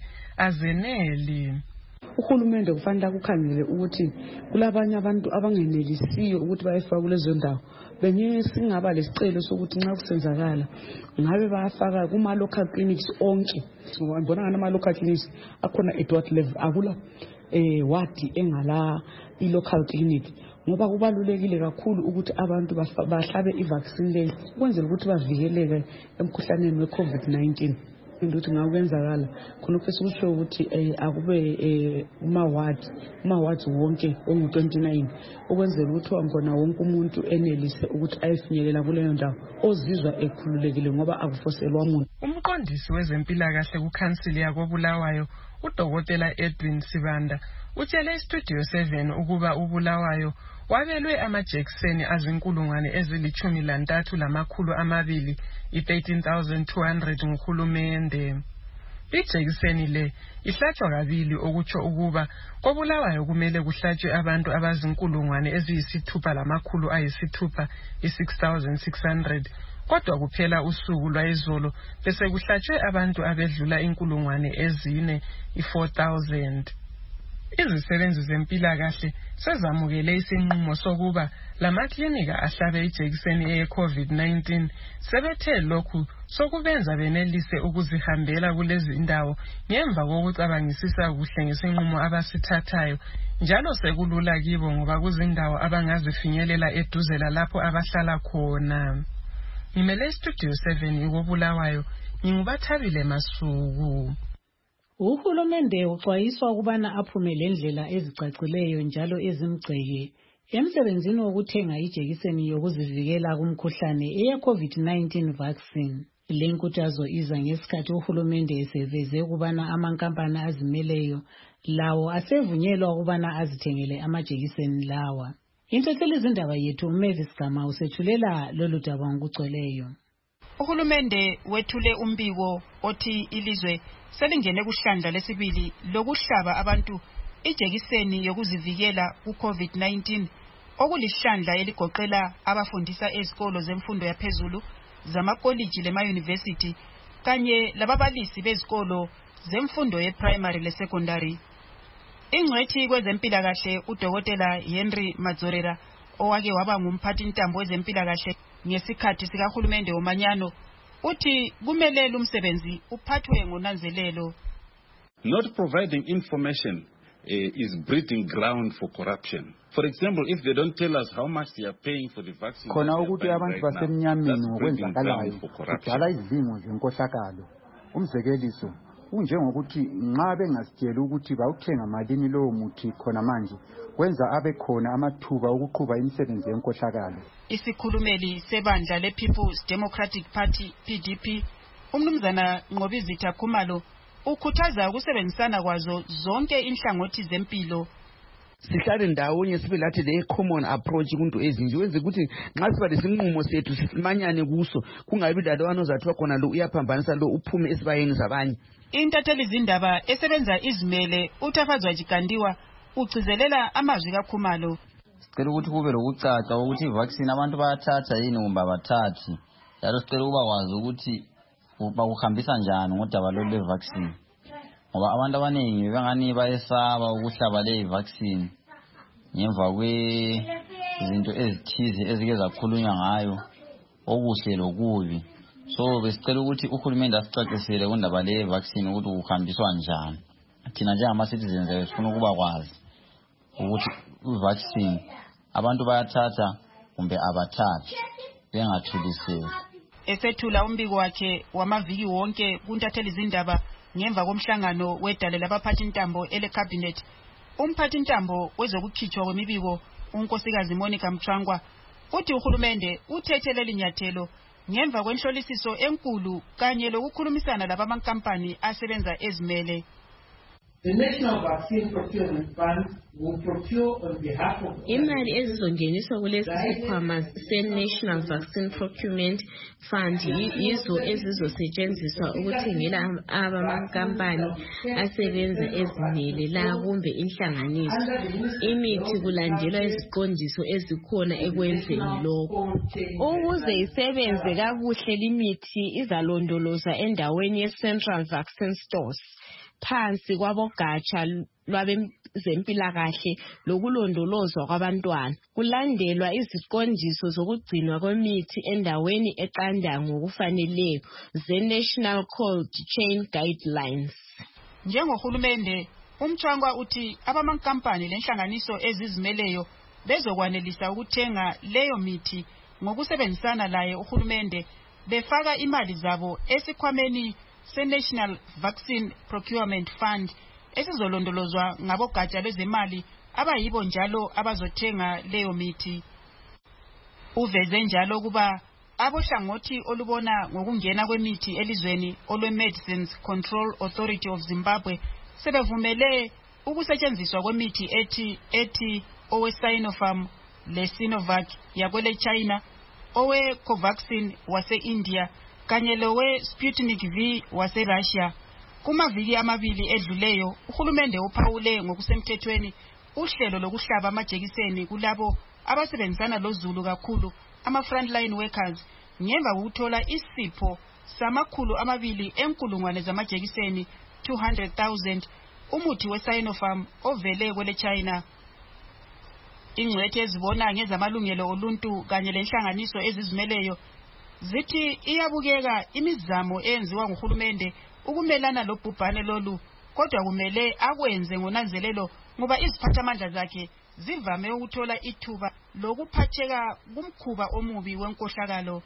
azeneli. Uhulumende kufanele ukukhangele ukuthi kulabanye abantu abangenelisiyo ukuthi bayefaka kulezo ndawo. Benye singaba lesicelo sokuthi nxa kusenzakala ngabe bayafaka kuma local clinics onke. Ngibona ngana ama local clinics akhona Edward level akula eh wadi engala i local clinic ngoba kubalulekile kakhulu ukuthi abantu bahlabe i vaccine le ukwenzela ukuthi bavikeleke emkhuhlaneni we COVID nineteen. Ukuthi ngakwenzakala khona ufisa ukuthi ukuthi akube uma ward uma wards wonke ongu twenty-nine ukwenzela ukuthi wangona wonke umuntu enelise ukuthi ayifinyelela kuleyo ndawo ozizwa ekhululekile ngoba akufoselwa umuntu. Umqondisi wezempilakahle kuCouncil yakoBulawayo uDokotela Edwin Sibanda utshele iStudio seven ukuba uBulawayo wabelwe amajekiseni azinkulungwane ezilichumi lantathu lamakhulu amabili i-thirteen thousand two hundred nguhulumende. Ijekiseni le ihlatshwa kabili okutsho ukuba koBulawayo kumele kuhlatshwe abantu abazinkulungwane eziyisithupha lamakhulu ayisithupha i-six thousand six hundred. Kodwa kuphela usuku lwayizolo bese kuhlatshwe abantu abedlula inkulungwane ezine i-four thousand. Izisebenzi zempilakahle sezamukele isinqumo sokuba lamaklinika ahlabe ijekiseni ye-COVID nineteen sebethe lokhu sokubenza benelise ukuzihambela kulezi indawo ngemva kokucabangisisa kuhle ngesinqumo abasithathayo njalo sekulula kibo ngoba kuzindawo abangazifinyelela eduze lapho abahlala khona. Ngimele Studio seven koBulawayo ngingubathabile Masuku. Uhulumende uxwayiswa ukubana aphume lendlela ezicacileyo njalo ezimgceke emsebenzini wokuthenga ijekiseni yokuzivikela kumkhuhlane eye COVID nineteen vaccine. Le nkuthazo iza ngesikhathi uhulumende eseveze ukubana amankampani azimeleyo lawo asevunyelwa ukubana azithengele amajekiseni lawa. Intatheli izindaba yethu uMavis Gama usethulela lolu daba ngokugcweleyo. Uhulumende wethule umbiko othi ilizwe selingene kuhlandla lesibili lokuhlaba abantu ijekiseni yokuzivikela ku-COVID nineteen okulihlandla eligoqela abafundisa ezikolo zemfundo yaphezulu zamakoliji lema-university kanye lababalisi bezikolo zemfundo ye-primary le-secondary. Ingcwethi kwezempilakahle uDokotela Henry Madzorera owake waba ngumphathi ntambo wezempilakahle ngesikhathi sikahulumende womanyano uthi kumele umsebenzi uphathwe ngonanzelelo. Not providing information uh, is breeding ground for corruption. For example, if they don't tell us how much they are paying for the vaccine, khona ukuthi abantu basemnyameni ngokwenzakalayo kudala izimo zenkohlakalo. Umzekeliso unjengokuthi nxa bengasitshela ukuthi bawuthenga malini lowo muthi khona manje kwenza abe khona amathuba okuqhuba imisebenzi yenkohlakalo. Isikhulumeli sebandla le-People's Democratic Party P D P umnumzana Nqobizitha Khumalo ukhuthaza ukusebenzisana kwazo zonke inhlangothi zempilo. Sihlale ndawonye sibe lathi le common approach kunto ezinje wenze ukuthi nxa siba lesinqumo sethu sisimanyane kuso kungabi lalo wanozathiwa khona lo uyaphambanisa lo uphume esibayeni zabanye. Intatheli izindaba esebenza izimele uThafazwa Jikandiwa ucizelela amazwi kaKhumalo. Sicela ukuthi kube lokucaca ukuthi ivaccine abantu bayathatha yini kumbe abathathi. Njalo sicela ukuba kwazi ukuthi bakuhambisa njani ngodaba lolu vaccine. Ngoba abantu abaningi bengani bayesaba ukuhlaba le vaccine ngemva kwezinto ezithize ezike zakhulunywa ngayo okuhle lokubi. So besicela ukuthi uhulumende asicacisele kundaba le vaccine ukuthi ukuhambiswa njani. Thina njengama citizens sifuna ukuba kwazi ukuthi i vaccine abantu bayathatha kumbe abathathi bengathuliseki. Esethula umbiko wakhe wamaviki wonke kuntatheli izindaba ngemva komhlangano wedale labaphathi intambo ele cabinet, umphathi intambo wezokukhitshwa kwemibiko unkosikazi Monica Mchangwa uthi uhulumende uthethele linyathelo ngemva kwenhlolisiso enkulu kanye lokukhulumisana labamankampani asebenza ezimele. The National Vaccine Procurement Fund will procure on behalf of imali ezizongeniswa kulesi sikhwama se-National Vaccine Procurement Fund yizo ezizosetshenziswa ukuthengela abamankampani asebenza ezimele la kumbe inhlanganiso imithi kulandelwa iziqondiso ezikhona ekwenzeni lokho. Ukuze isebenze kakuhle limithi izalondolozwa endaweni ye-Central Vaccine Stores phansi kwabogatsha lwabezempilakahle lokulondolozwa kwabantwana, kulandelwa iziqondiso zokugcinwa kwemithi endaweni eqanda ngokufaneleyo ze-National Cold Chain Guidelines. Njengohulumende, uMchangwa uthi abamankampani lenhlanganiso ezizimeleyo bezokwanelisa ukuthenga leyo mithi ngokusebenzisana laye uhulumende befaka imali zabo esikhwameni se-National Vaccine Procurement Fund esizolondolozwa ngabogatsha lwezemali abayibo njalo abazothenga leyo mithi. Uveze njalo kuba abohlangothi olubona ngokungena kwemithi elizweni olwe-Medicines Control Authority of Zimbabwe sebevumele ukusetshenziswa kwemithi ethi ethi owe-Sinopharm le-Sinovac yakwele China, owe-Covaxin wase-India kanye lowe-Sputnik V wase-Russia. Kumaviki amabili edluleyo, uhulumende uphawule ngokusemthethweni uhlelo lokuhlaba amajekiseni kulabo abasebenzisana lozulu kakhulu ama-frontline workers ngemva kokuthola isipho samakhulu amabili enkulungwane zamajekiseni two hundred thousand umuthi we-Sinopharm ovele kwele China. Ingcwethi ezibona ngezamalungelo oluntu kanye lenhlanganiso ezizimeleyo zithi iyabukeka imizamo eyenziwa nguhulumende ukumelana lobhubhane lolu, kodwa kumele akwenze ngonanzelelo ngoba iziphathamandla zakhe zivame ukuthola ithuba lokuphatheka kumkhuba omubi wenkohlakalo.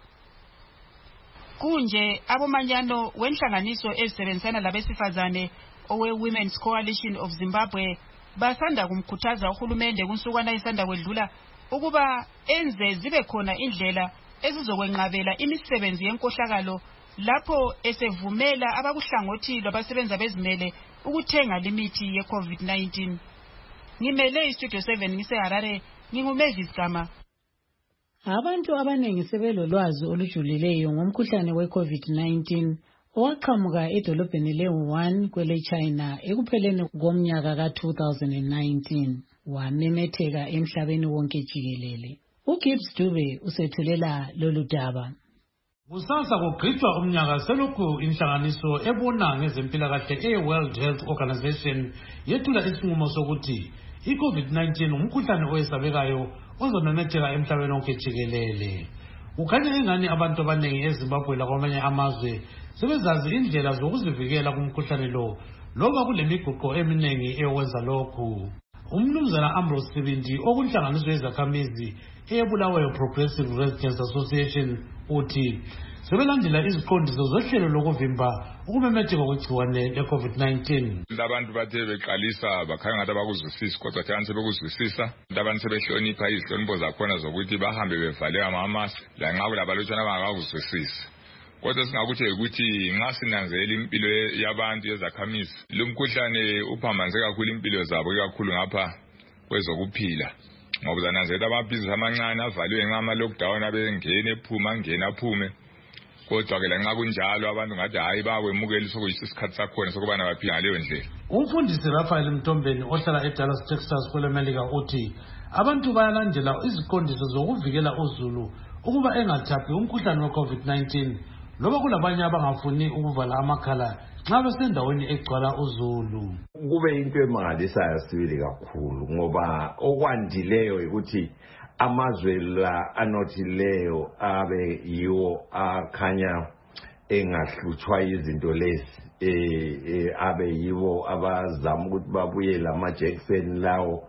Kunje abomanyano wenhlanganiso ezisebenzisana labesifazane owe-Women's Coalition of Zimbabwe basanda kumkhuthaza uhulumende kunsukwana isanda kwedlula ukuba enze zibe khona indlela ezizokwenqabela imisebenzi yenkohlakalo lapho esevumela abakuhlangothi lwabasebenza bezimele ukuthenga limithi ye-COVID nineteen. Ngimele iStudio seven ngiseHarare, nginguMavis Gama. Abantu abanengi sebelolwazi olujulileyo ngomkhuhlane we-COVID nineteen owaqhamuka edolobheni le-Wuhan kwele China ekupheleni komnyaka ka two thousand nineteen wamemetheka emhlabeni wonke jikelele. uGibbs Dube usethulela lolu daba. Kusasa kugqitshwa umnyaka selokhu inhlanganiso ebona ngezempilakahle e-World Health Organization yethula isinqumo sokuthi i-COVID nineteen umkhuhlane oyesabekayo ozomemetheka emhlabeni wonke jikelele. Kukhanya ingani abantu abanengi eZimbabwe lakwamanye amazwe sebezazi indlela zokuzivikela kumkhuhlane lo loba kulemiguqo eminengi eyokwenza lokhu. Umnumzana Ambrose Sibindi okunhlanganiso yezakhamizi eyebulawayo Progressive Residents Association uthi sebelandela iziqondiso zohlelo lokuvimba ukumemetheka kwegciwane le-COVID nineteen. Abantu bathe beqalisa bakhanga ngathi abakuzwisisi kodwa thani sebekuzwisisa. Abantu sebehlonipha izihlonipho zakhona zokuthi bahambe bevale ama-mask lanxa kulabalutshwana abangakuzwisisi. Kodwa singakuthi ukuthi nxa sinanzela impilo yabantu yezakhamizi lo mkhuhlane uphambanise kakhulu impilo zabo kakhulu ngapha kwezokuphila. Ngoba zananzela amabhizinisi amancane avaliwe nxa ama-lockdown abengena ephuma angena aphume. Kodwa ke lanxa kunjalo abantu ngathi hayi bawemukela sokuyisi isikhathi sakhona sokubana baphila ngaleyo ndlela. Umfundisi Raphael Mtombeni ohlala eDallas, Texas kwelemelika uthi abantu bayalandela iziqondiso zokuvikela uzulu ukuba engathaphi umkhuhlane we-COVID nineteen loba kulabanye abangafuni ukuvala amakhala nxa besendaweni egcwala uzulu. Kube into emangalisayo sibili kakhulu ngoba okwandileyo ukuthi amazwe la anothileyo abe yiwo akhanya engahlutshwa izinto lezi eh abe yiwo abazama ukuthi babuye lamajekiseni lawo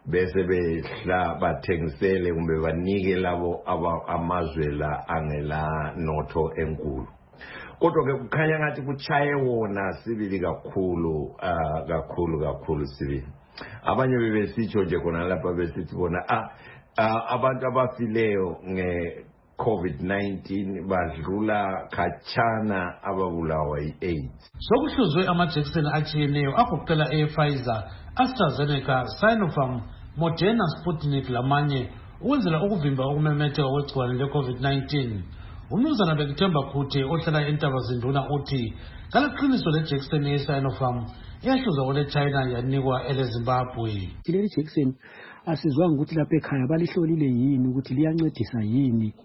bese behla bathengisele kumbe banike labo amazwe la angela notho enkulu. Kodwa ke kukhanya ngathi kuchaye wona sibili kakhulu uh, kakhulu kakhulu sibili. Abanye bebesitsho nje khona lapha besithi bona ah uh, abantu abafileyo nge COVID nineteen badlula khatshana ababulawa yi-AIDS. Sokuhluzwe amajekiseni atshiyeneyo agoqela e-Pfizer, AstraZeneca, Sinopharm, Moderna, Sputnik lamanye ukwenzela ukuvimba ukumemetheka kwegciwane le-COVID nineteen. Umnumzana Bekithemba Khuthe ohlala eNtabazinduna uthi kaliqiniso lejekiseni ye-Sinopharm iyahluzwa kwele China yanikwa ele Zimbabwe. Leli jekiseni asizwanga ukuthi lapha ekhaya balihlolile yini ukuthi liyancedisa yini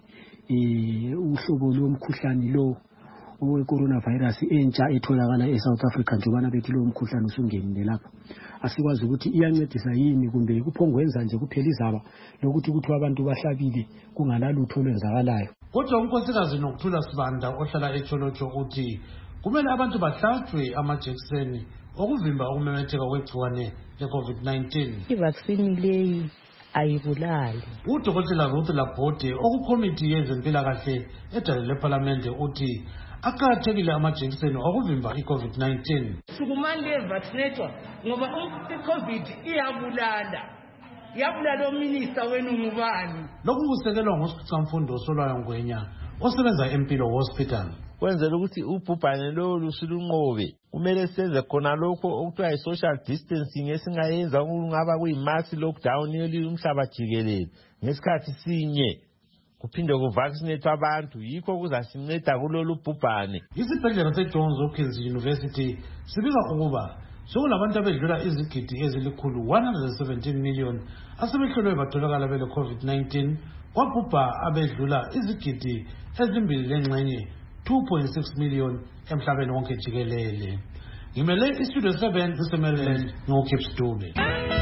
eh uhlobo lomkhuhlane lo owe-coronavirus entsha etholakala e-South Africa njengobana bethi lo mkhuhlane usungenile lapha. Asikwazi ukuthi iyancedisa yini kumbe kuphongwenza nje kuphela izaba lokuthi kuthi abantu bahlabile kungalalutho olwenzakalayo. Kodwa unkosikazi Nokuthula Sibanda ohlala eCholocho uthi kumele abantu bahlatshwe amajekiseni okuvimba ukumemetheka kwegciwane le-COVID nineteen. I-vaccine leyi ayibulali. Udokotela Ruth Labode okukomiti yezempilakahle edale leParlamente uthi aqakathekile amajekiseni okuvimba i-COVID nineteen. Sukumande vaccinatwa ngoba i-COVID iyabulala. Yabulala uminister wenu ngubani? Lokhu kusekelwa ngosikhicamfundo Solwayo Ngwenya osebenza eMpilo Hospital. Kwenzela ukuthi ubhubhane lo lusilunqobe kumele senze khona lokho okuthiwa yi-social distancing esingayenza kungaba kuyi-mass lockdown yelumhlaba jikelele ngesikhathi sinye kuphinde kuvaccinate abantu yikho kuzasinceda kulolu bhubhane. Isibhedlela seJohns Hopkins University sibika ukuba sokulabantu abedlula izigidi ezilikhulu one hundred seventeen million asebehlolwe batholakala bele COVID nineteen kwabhubha abedlula izigidi ezimbili lengxenye two point six million emhlabeni wonke jikelele. Ngimele iStudio seven eSemaryland ngoKips Dube.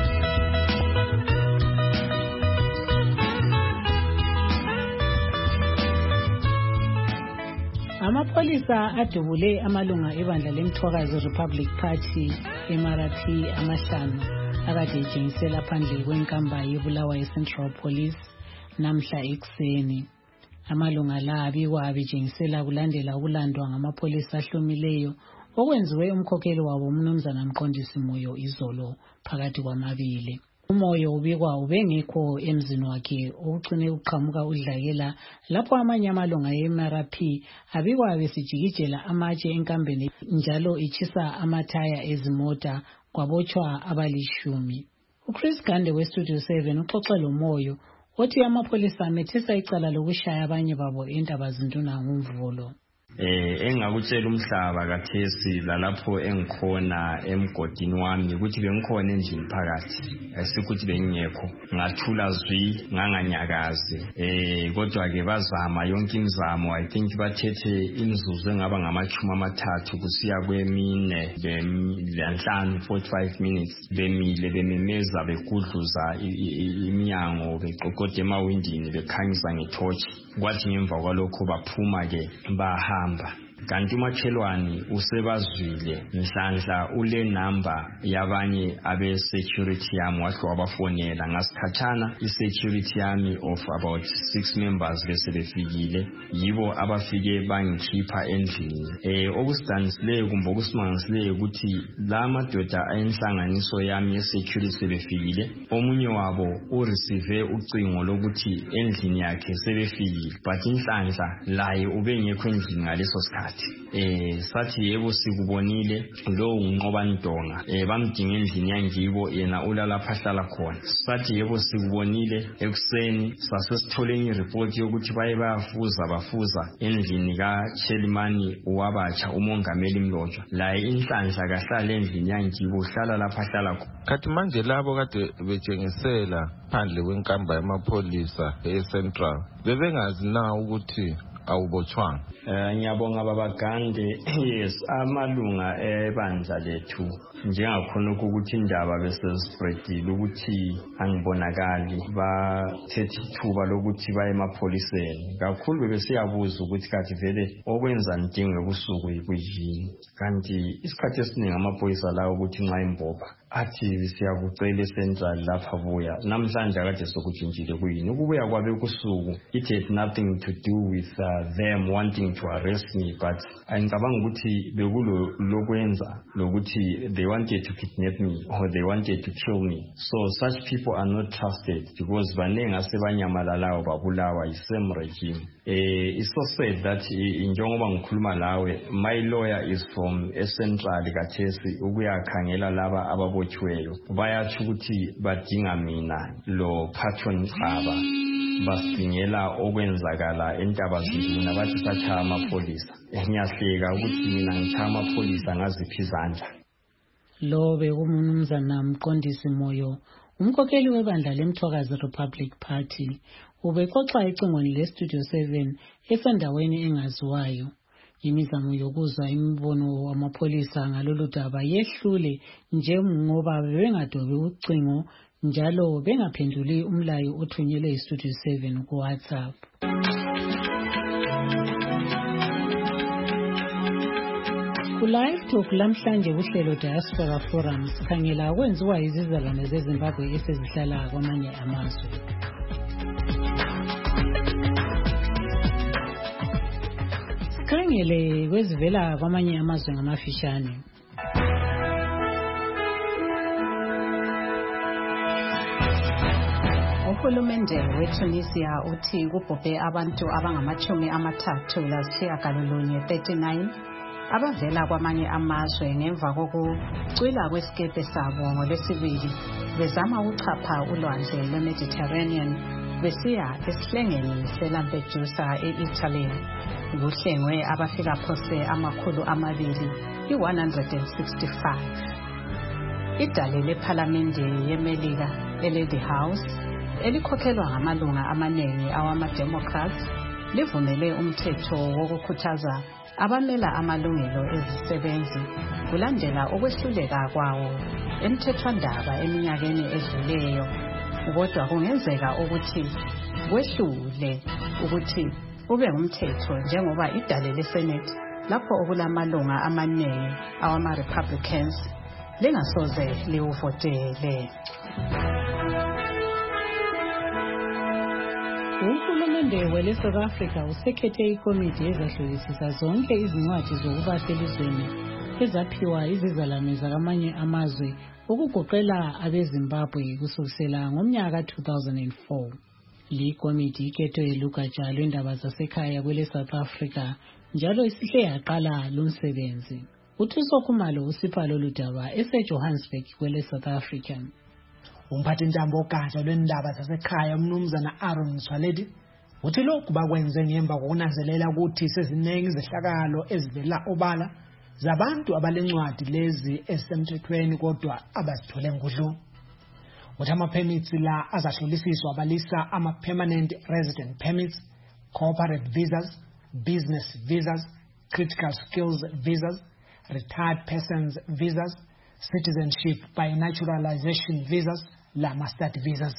Amapolisa adubule amalunga ebandla lemthokazi Republic Party eMarathi amahlanu akade etshengisela phandle kwenkamba yebulawayo Central Police namhla ekuseni. Amalunga la abikwa abetshengisela kulandela ukulandwa ngamapolisa ahlomileyo okwenziwe umkhokheli wabo umnumzana Mqondisi Moyo izolo phakathi kwamabili. Umoyo ubikwa ubengekho emzini wakhe okucine uqhamuka udlakela lapho amanye amalunga ye-M R P abikwa besijikijela amatshe enkambeni njalo ichisa amathaya ezimota kwabotshwa abalishumi. uChris Gande weStudio seven uxoxe loMoyo othi amapolisa amethisa icala lokushaya abanye babo eNtabazinduna ngomvulo. eh engakutshela umhlaba kathesi lalapho engikhona emgodini wami ukuthi bengikhona endlini phakathi asikuthi bengingekho ngathula zwi nganganyakaze eh kodwa ke bazama yonke imizamo I think bathethe imizuzu engaba ngamachumi amathathu kusiya kwemine lenhlanu forty-five minutes bemile bememeza bekudluza iminyango beqoqoda emawindini bekhanyisa ngetorch kwathi ngemva kwalokho baphuma ke baha kanti umakhelwane usebazwile mhlandla ule number yabanye abe security yami wahle wabafonela ngasikhathana i-security yami of about six members bese befikile yibo abafike bangikhipha endlini eh okusidanisileyo kumbe okusimangisileyo ukuthi la madoda ayinhlanganiso yami ye-security befikile omunye wabo ureceive ucingo lokuthi endlini yakhe sebefikile but inhlanhla laye ubengekho endlini ngaleso sikhathi eh sathi yebo sikubonile lo unqoba ndonga eh bamdinga endlini yangibo yena ulala phahlala khona sathi yebo sikubonile ekuseni sasesithole ireport yokuthi baye bayafuza bafuza endlini kaShelimani wabatsha umongameli Mlotshwa la inhlanhla kahlala endlini yangibo uhlala lapha hlala khona kathi manje labo kade betshengisela phandle kwenkamba yamapolisa eCentral bebengazi na ukuthi awubotshwanga. Eh ngiyabonga baba Gande yes amalunga ebandla lethu njengakhona ukuthi indaba bese spreadile ukuthi angibonakali bathethe ithuba lokuthi baye emapoliseni kakhulu bebesiyabuza ukuthi kathi vele okwenza ndinge kusuku yikuyini kanti isikhathi esiningi amapolisa lawo ukuthi nxa imbopha athi siyakucela central lapha buya namhlanje akade sokutshintshile kuyini ukubuya kwabe kusuku it had nothing to do with uh, them wanting to arrest me, but angicabanga ukuthi bekulo lokwenza lokuthi they wanted to kidnap me or they wanted to kill me. So such people are not trusted because banenge asebanyamalalayo babulawa isame regime. Eh, it's so sad that njengoba ngikhuluma lawe my lawyer is from Central Kathesi ukuyakhangela laba ababotshiweyo bayathi ukuthi badinga mina lo patron Xaba basidingela okwenzakala eNtabazinduna bathi sacha amapholisa. Ngiyahleka ukuthi mina ngicha amapholisa ngaziphi izandla. Lo bekumnumzana Mqondisi Moyo, umkhokheli webandla leMthokazi Republic Party, ubexoxa ecingweni leStudio seven esendaweni engaziwayo. Imizamo yokuzwa imibono wamapholisa ngalolu daba yehlule njengoba bengadobe ucingo njalo bengaphenduli umlayo othunyelwe iStudio seven ku WhatsApp. Ku-Live Talk lamhlanje uhlelo Diaspora Forum sikhangela kwenziwa izizalwane zeZimbabwe esezihlala kwamanye amazwe. Sikhangele kwezivela kwamanye amazwe ngamafishane. Uhulumende weTunisia uthi kubhubhe abantu abangamachumi amathathu lasishiyagalolunye thirty-nine abavela kwamanye amazwe ngemva kokucwila kwesikepe sabo ngolwesibili bezama ukuchapha ulwandle lweMediterranean besiya esihlengeni seLampedusa e-Italy. Kuhlengwe abafika phose amakhulu amabili i-one hundred sixty-five. Idale lephalamende yeMelika ele-The House elikhokhelwa ngamalunga amaningi awama-Democrats livumele umthetho wokukhuthaza abamela amalungelo ezisebenzi kulandela ukwehluleka kwawo emthethwandaba eminyakeni edluleyo, kodwa kungenzeka ukuthi kwehlule ukuthi ube umthetho njengoba idale leSenate lapho okulamalunga amaningi awama-Republicans lingasoze liwuvotele. Uhulumende wele South Africa usekhethe ikomiti ezahlolisisa zonke izincwadi zokuba selizweni ezaphiwa izizalwane zakamanye amazwe ukugoqela abeZimbabwe kusukela ngomnyaka two thousand four. Li komiti ikhethwe lugatsha lwendaba zasekhaya kwele South Africa njalo isihle yaqala lumsebenzi. Uthuso Khumalo usipha lolu daba eseJohannesburg kwele South Africa. Umphathintambo ogatsha lwendaba zasekhaya umnumzana Aaron Swaledi uthi lokhu bakwenze ngemva kokunanzelela ukuthi seziningi izehlakalo ezivela obala zabantu abalencwadi lezi esemthethweni kodwa abazithole ngudlu. Uthi ama-permits la azahlolisiswa abalisa ama-permanent resident permits, corporate visas, business visas, critical skills visas, retired persons visas, citizenship by naturalization visas, la master visas.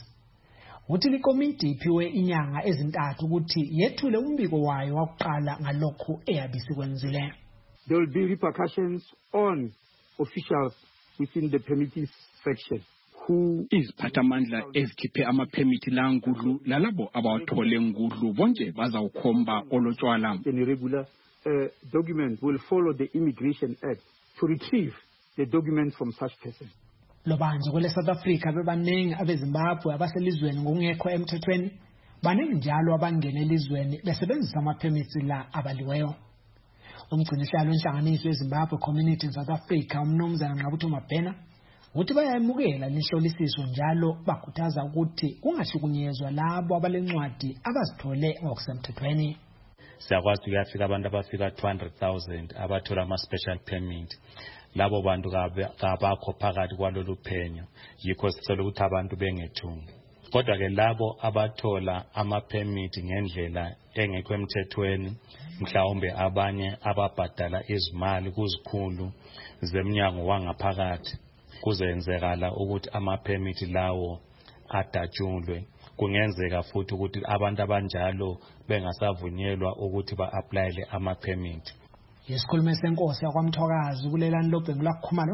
Uthi likomiti iphiwe inyanga ezintathu ukuthi yethule umbiko wayo wakuqala ngalokho eyabisikwenzile. There will be repercussions on officials within the permitting section who iziphathamandla ezikhiphe ama-permit la ngudlu lalabo abawathole ngudlu bonke bazawukhomba olotshwala. Any regular uh, document will follow the Immigration Act to retrieve the documents from such persons. Lobanje kwele South Africa bebaningi abeZimbabwe abaselizweni ngokungekho emthethweni baningi njalo abangena elizweni besebenzisa ama-permits la abaliweyo. Umgcinisihlalo wenhlanganiso yeZimbabwe Community in South Africa umnumzana Nqabutho Mabhena uthi bayayemukela lihlolisiso njalo bakhuthaza ukuthi kungahlukunyezwa labo abalencwadi abazithole ngokusemthethweni. Siyakwazi kuyafika abantu abafika two hundred thousand abathola ama-special permit. Labo bantu kabakho phakathi kwalolu phenyo yikho sicela ukuthi abantu bengethungi. Kodwa ke labo abathola ama-permit ngendlela engekho emthethweni mhlawumbe abanye ababhadala izimali kuzikhulu zemnyango wangaphakathi kuzenzekala ukuthi ama-permit lawo adatshulwe. Kungenzeka futhi ukuthi abantu abanjalo bengasavunyelwa ukuthi ba-applyele ama-permit. Yesikhulume senkosi yakwaMthokazi kulelani lobhengu laKhumalo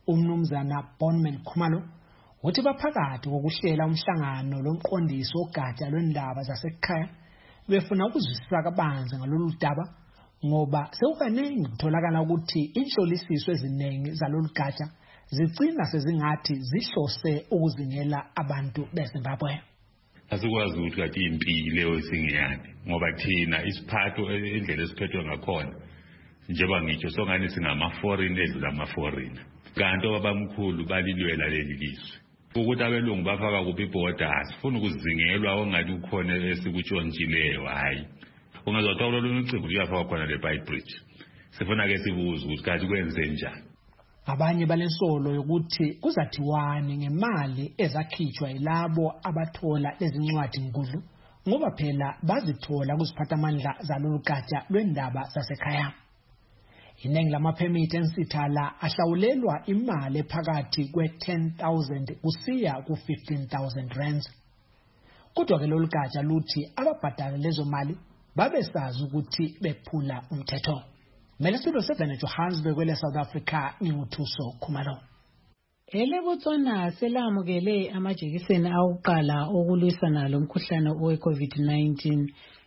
umnumzana Bonman Khumalo uthi baphakathi kokuhlela umhlangano lomqondisi wogatsha lwendaba zasekhaya befuna ukuzwisisa kabanzi ngalolu daba ngoba sekukaningi kutholakala ukuthi inhlolisiso eziningi zalolu gatsha zigcina sezingathi zihlose ukuzingela abantu beZimbabwe. Asikwazi ukuthi kathi impilo leyo singiyani ngoba thina isiphatho endlela esiphethwe ngakhona njengoba ngitsho songani singama foreign edlula ama foreign kanti abamkhulu balilwela leli lizwe ukuthi abelungu bafaka kuphi borders ufuna ukuzingelwa ongathi ukhona esikutshontshile hayi ungazothola lolu ncebo liyafaka khona le Bay Bridge sifuna ke sibuze ukuthi kathi kwenze njani. Abanye balensolo yokuthi kuzathiwani ngemali ezakhitshwa yilabo abathola lezincwadi nkulu ngoba phela bazithola kuziphathamandla zalolu gatsha lwendaba zasekhaya. Iningi lamaphemithi ensithala ahlawulelwa imali ephakathi kwe ten thousand kusiya ku fifteen thousand rands. Kodwa ke lolu gatsha luthi ababhadala lezo mali babesazi ukuthi bephula umthetho. Melisido seven Johannesburg kwele South Africa nginguthuso Khumalo. EleBotswana selamukele amajekiseni awuqala okulwisana lomkhuhlane we-COVID nineteen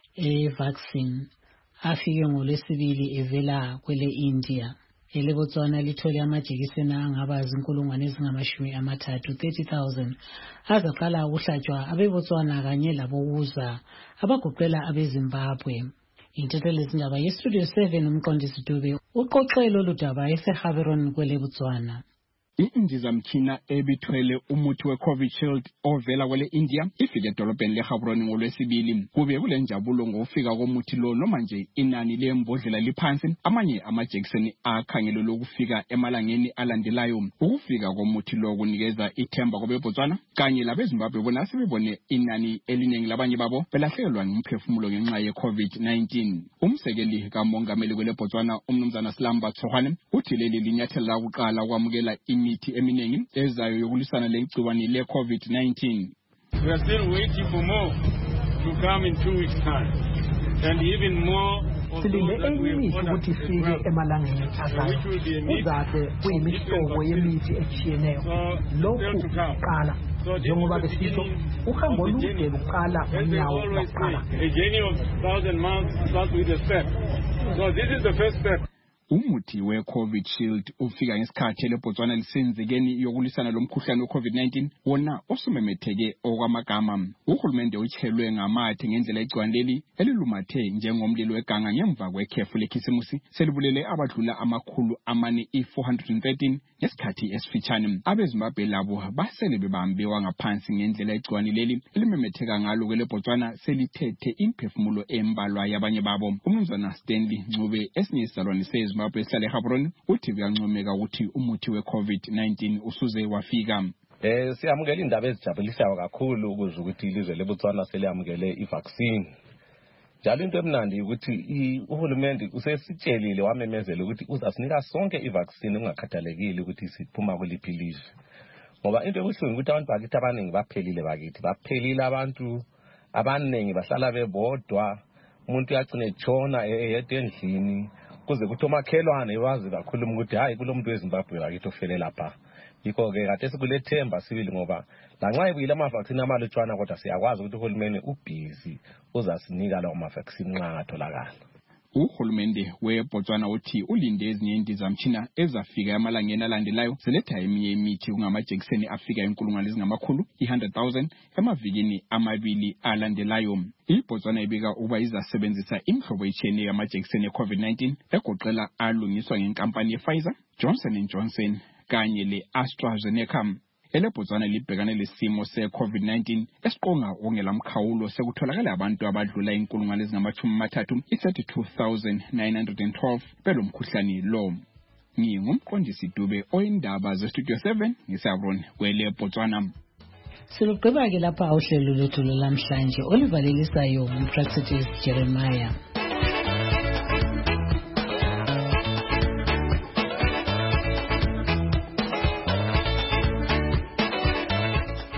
e-vaccine afike ngolwesibili evela kwele India. EleBotswana lithole amajekiseni angaba zinkulungwane ezingamashumi amathathu thirty thousand azaqala ukuhlatshwa abeBotswana kanye labokuza abagoqela abeZimbabwe. Intetelo zindaba yeStudio seven umqondisi Dube uqoqelo ludaba eseHaveron kweleBotswana. Indizamtshina ebithwele umuthi we-COVID shield ovela kwele India ifike edolobheni leGaborone ngolwesibili. Kube kule njabulo ngokufika komuthi lo noma nje inani lembodlela liphansi amanye amajekiseni akhangelwe lokufika emalangeni alandelayo. Ukufika komuthi lo kunikeza ithemba kwabeBotswana kanye labeZimbabwe bona sebebone inani eliningi labanye babo belahlekelwa ngumphefumulo ngenxa ye-COVID nineteen. Umsekeli kamongameli kweleBotswana umnumzana Slamba Tsohane uthi leli linyathelo lakuqala ukwamukela imithi eminingi ezayo yokulisana legciwane le-COVID nineteen. We are still waiting for more to come in two weeks time and even more. Silinde enye imithi ukuthi ifike emalangeni azayo. Uzabe kuyimihlobo yemithi etshiyeneyo. Lokhu kuqala njengoba besisho uhambo olude luqala ngonyawo lokuqala. A journey of thousand miles starts with a step. So this is the first step. Umuthi we-COVID shield ufika ngesikhathi leBotswana lisenzekeni yokulisana lomkhuhlane we-COVID nineteen wona osumemetheke okwamagama. Uhulumende utshelwe ngamathe ngendlela igciwane leli elilumathe njengomlilo weganga ngemva kwekhefu lekhisimusi selibulele abadlula amakhulu amane i-four hundred thirteen ngesikhathi esifitshane. AbeZimbabwe labo basele bebambiwa ngaphansi ngendlela igciwane leli elimemetheka ngalo kweleBotswana selithethe imphefumulo embalwa yabanye babo. Umnumzana Stanley Ncube esinye isizalwane seZimbabwe ehlala eGaborone uthi kuyancomeka ukuthi umuthi we-COVID nineteen usuze wafika. Eh siyamukela indaba ezijabulisayo kakhulu ukuze ukuthi ilizwe leBotswana seliyamukele ivaccine. Njalo into emnandi ukuthi uhulumende usesitshelile wamemezela ukuthi uzasinika sonke ivaccine ungakhathalekile ukuthi siphuma kuliphi ilizwe. Ngoba into ebuhlungu ukuthi abantu bakithi abaningi baphelile bakithi baphelile abantu abaningi bahlala bebodwa umuntu uyagcina etshona eyedwa endlini kuze kuthi omakhelwane bazi kakhulu ukuthi hayi kulomuntu weZimbabwe bakithi ofele lapha. Yikho ke kade sikulethemba sibili ngoba lanxa ebuyile ama-vaccine amalutshwana kodwa siyakwazi ukuthi uhulumeni ubhizi uzasinika lawo ma-vaccine nxa angatholakala. Uhulumende weBotswana uthi ulinde ezinye indizamtshina ezafika emalangeni alandelayo seletha eminye imithi kungamajekiseni afika inkulungwane ezingamakhulu one hundred thousand emavikini amabili alandelayo. IBotswana ibika ukuba izasebenzisa imhlobo etshiyeneyo yamajekiseni e-COVID nineteen egoqela alungiswa ngenkampani ye-Pfizer, Johnson and Johnson kanye le-AstraZeneca. EleBotswana libhekane lesimo se-COVID nineteen esiqonga ongelamkhawulo sekutholakala abantu abadlula inkulungwane ezingamashumi amathathu i-thirty-two thousand nine hundred twelve belomkhuhlane lo. Ngingumqondisi Dube oyindaba zeStudio seven ngeSabrone kweleBotswana. Silugqiba ke lapha uhlelo lwethu lamhlanje olivalelisayo uPractice Jeremiah.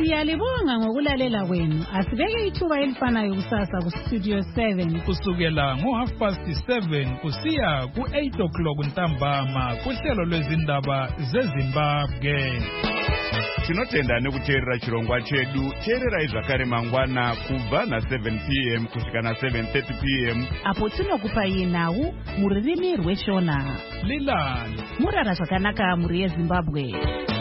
Siyalibonga ngokulalela kwenu. Asibeke ithuba elifanayo kusasa ku Studio seven kusukela ngo half past seven kusiya ku eight o'clock ntambama kuhlelo lwezindaba zeZimbabwe. Tinotenda nekuteerera chirongwa chedu. Teererai zvakare mangwana kubva na seven p m kusvika na seven thirty p m apo tinokupai nhau mururimi rweshona. Lilani murara zvakanaka muri yeZimbabwe.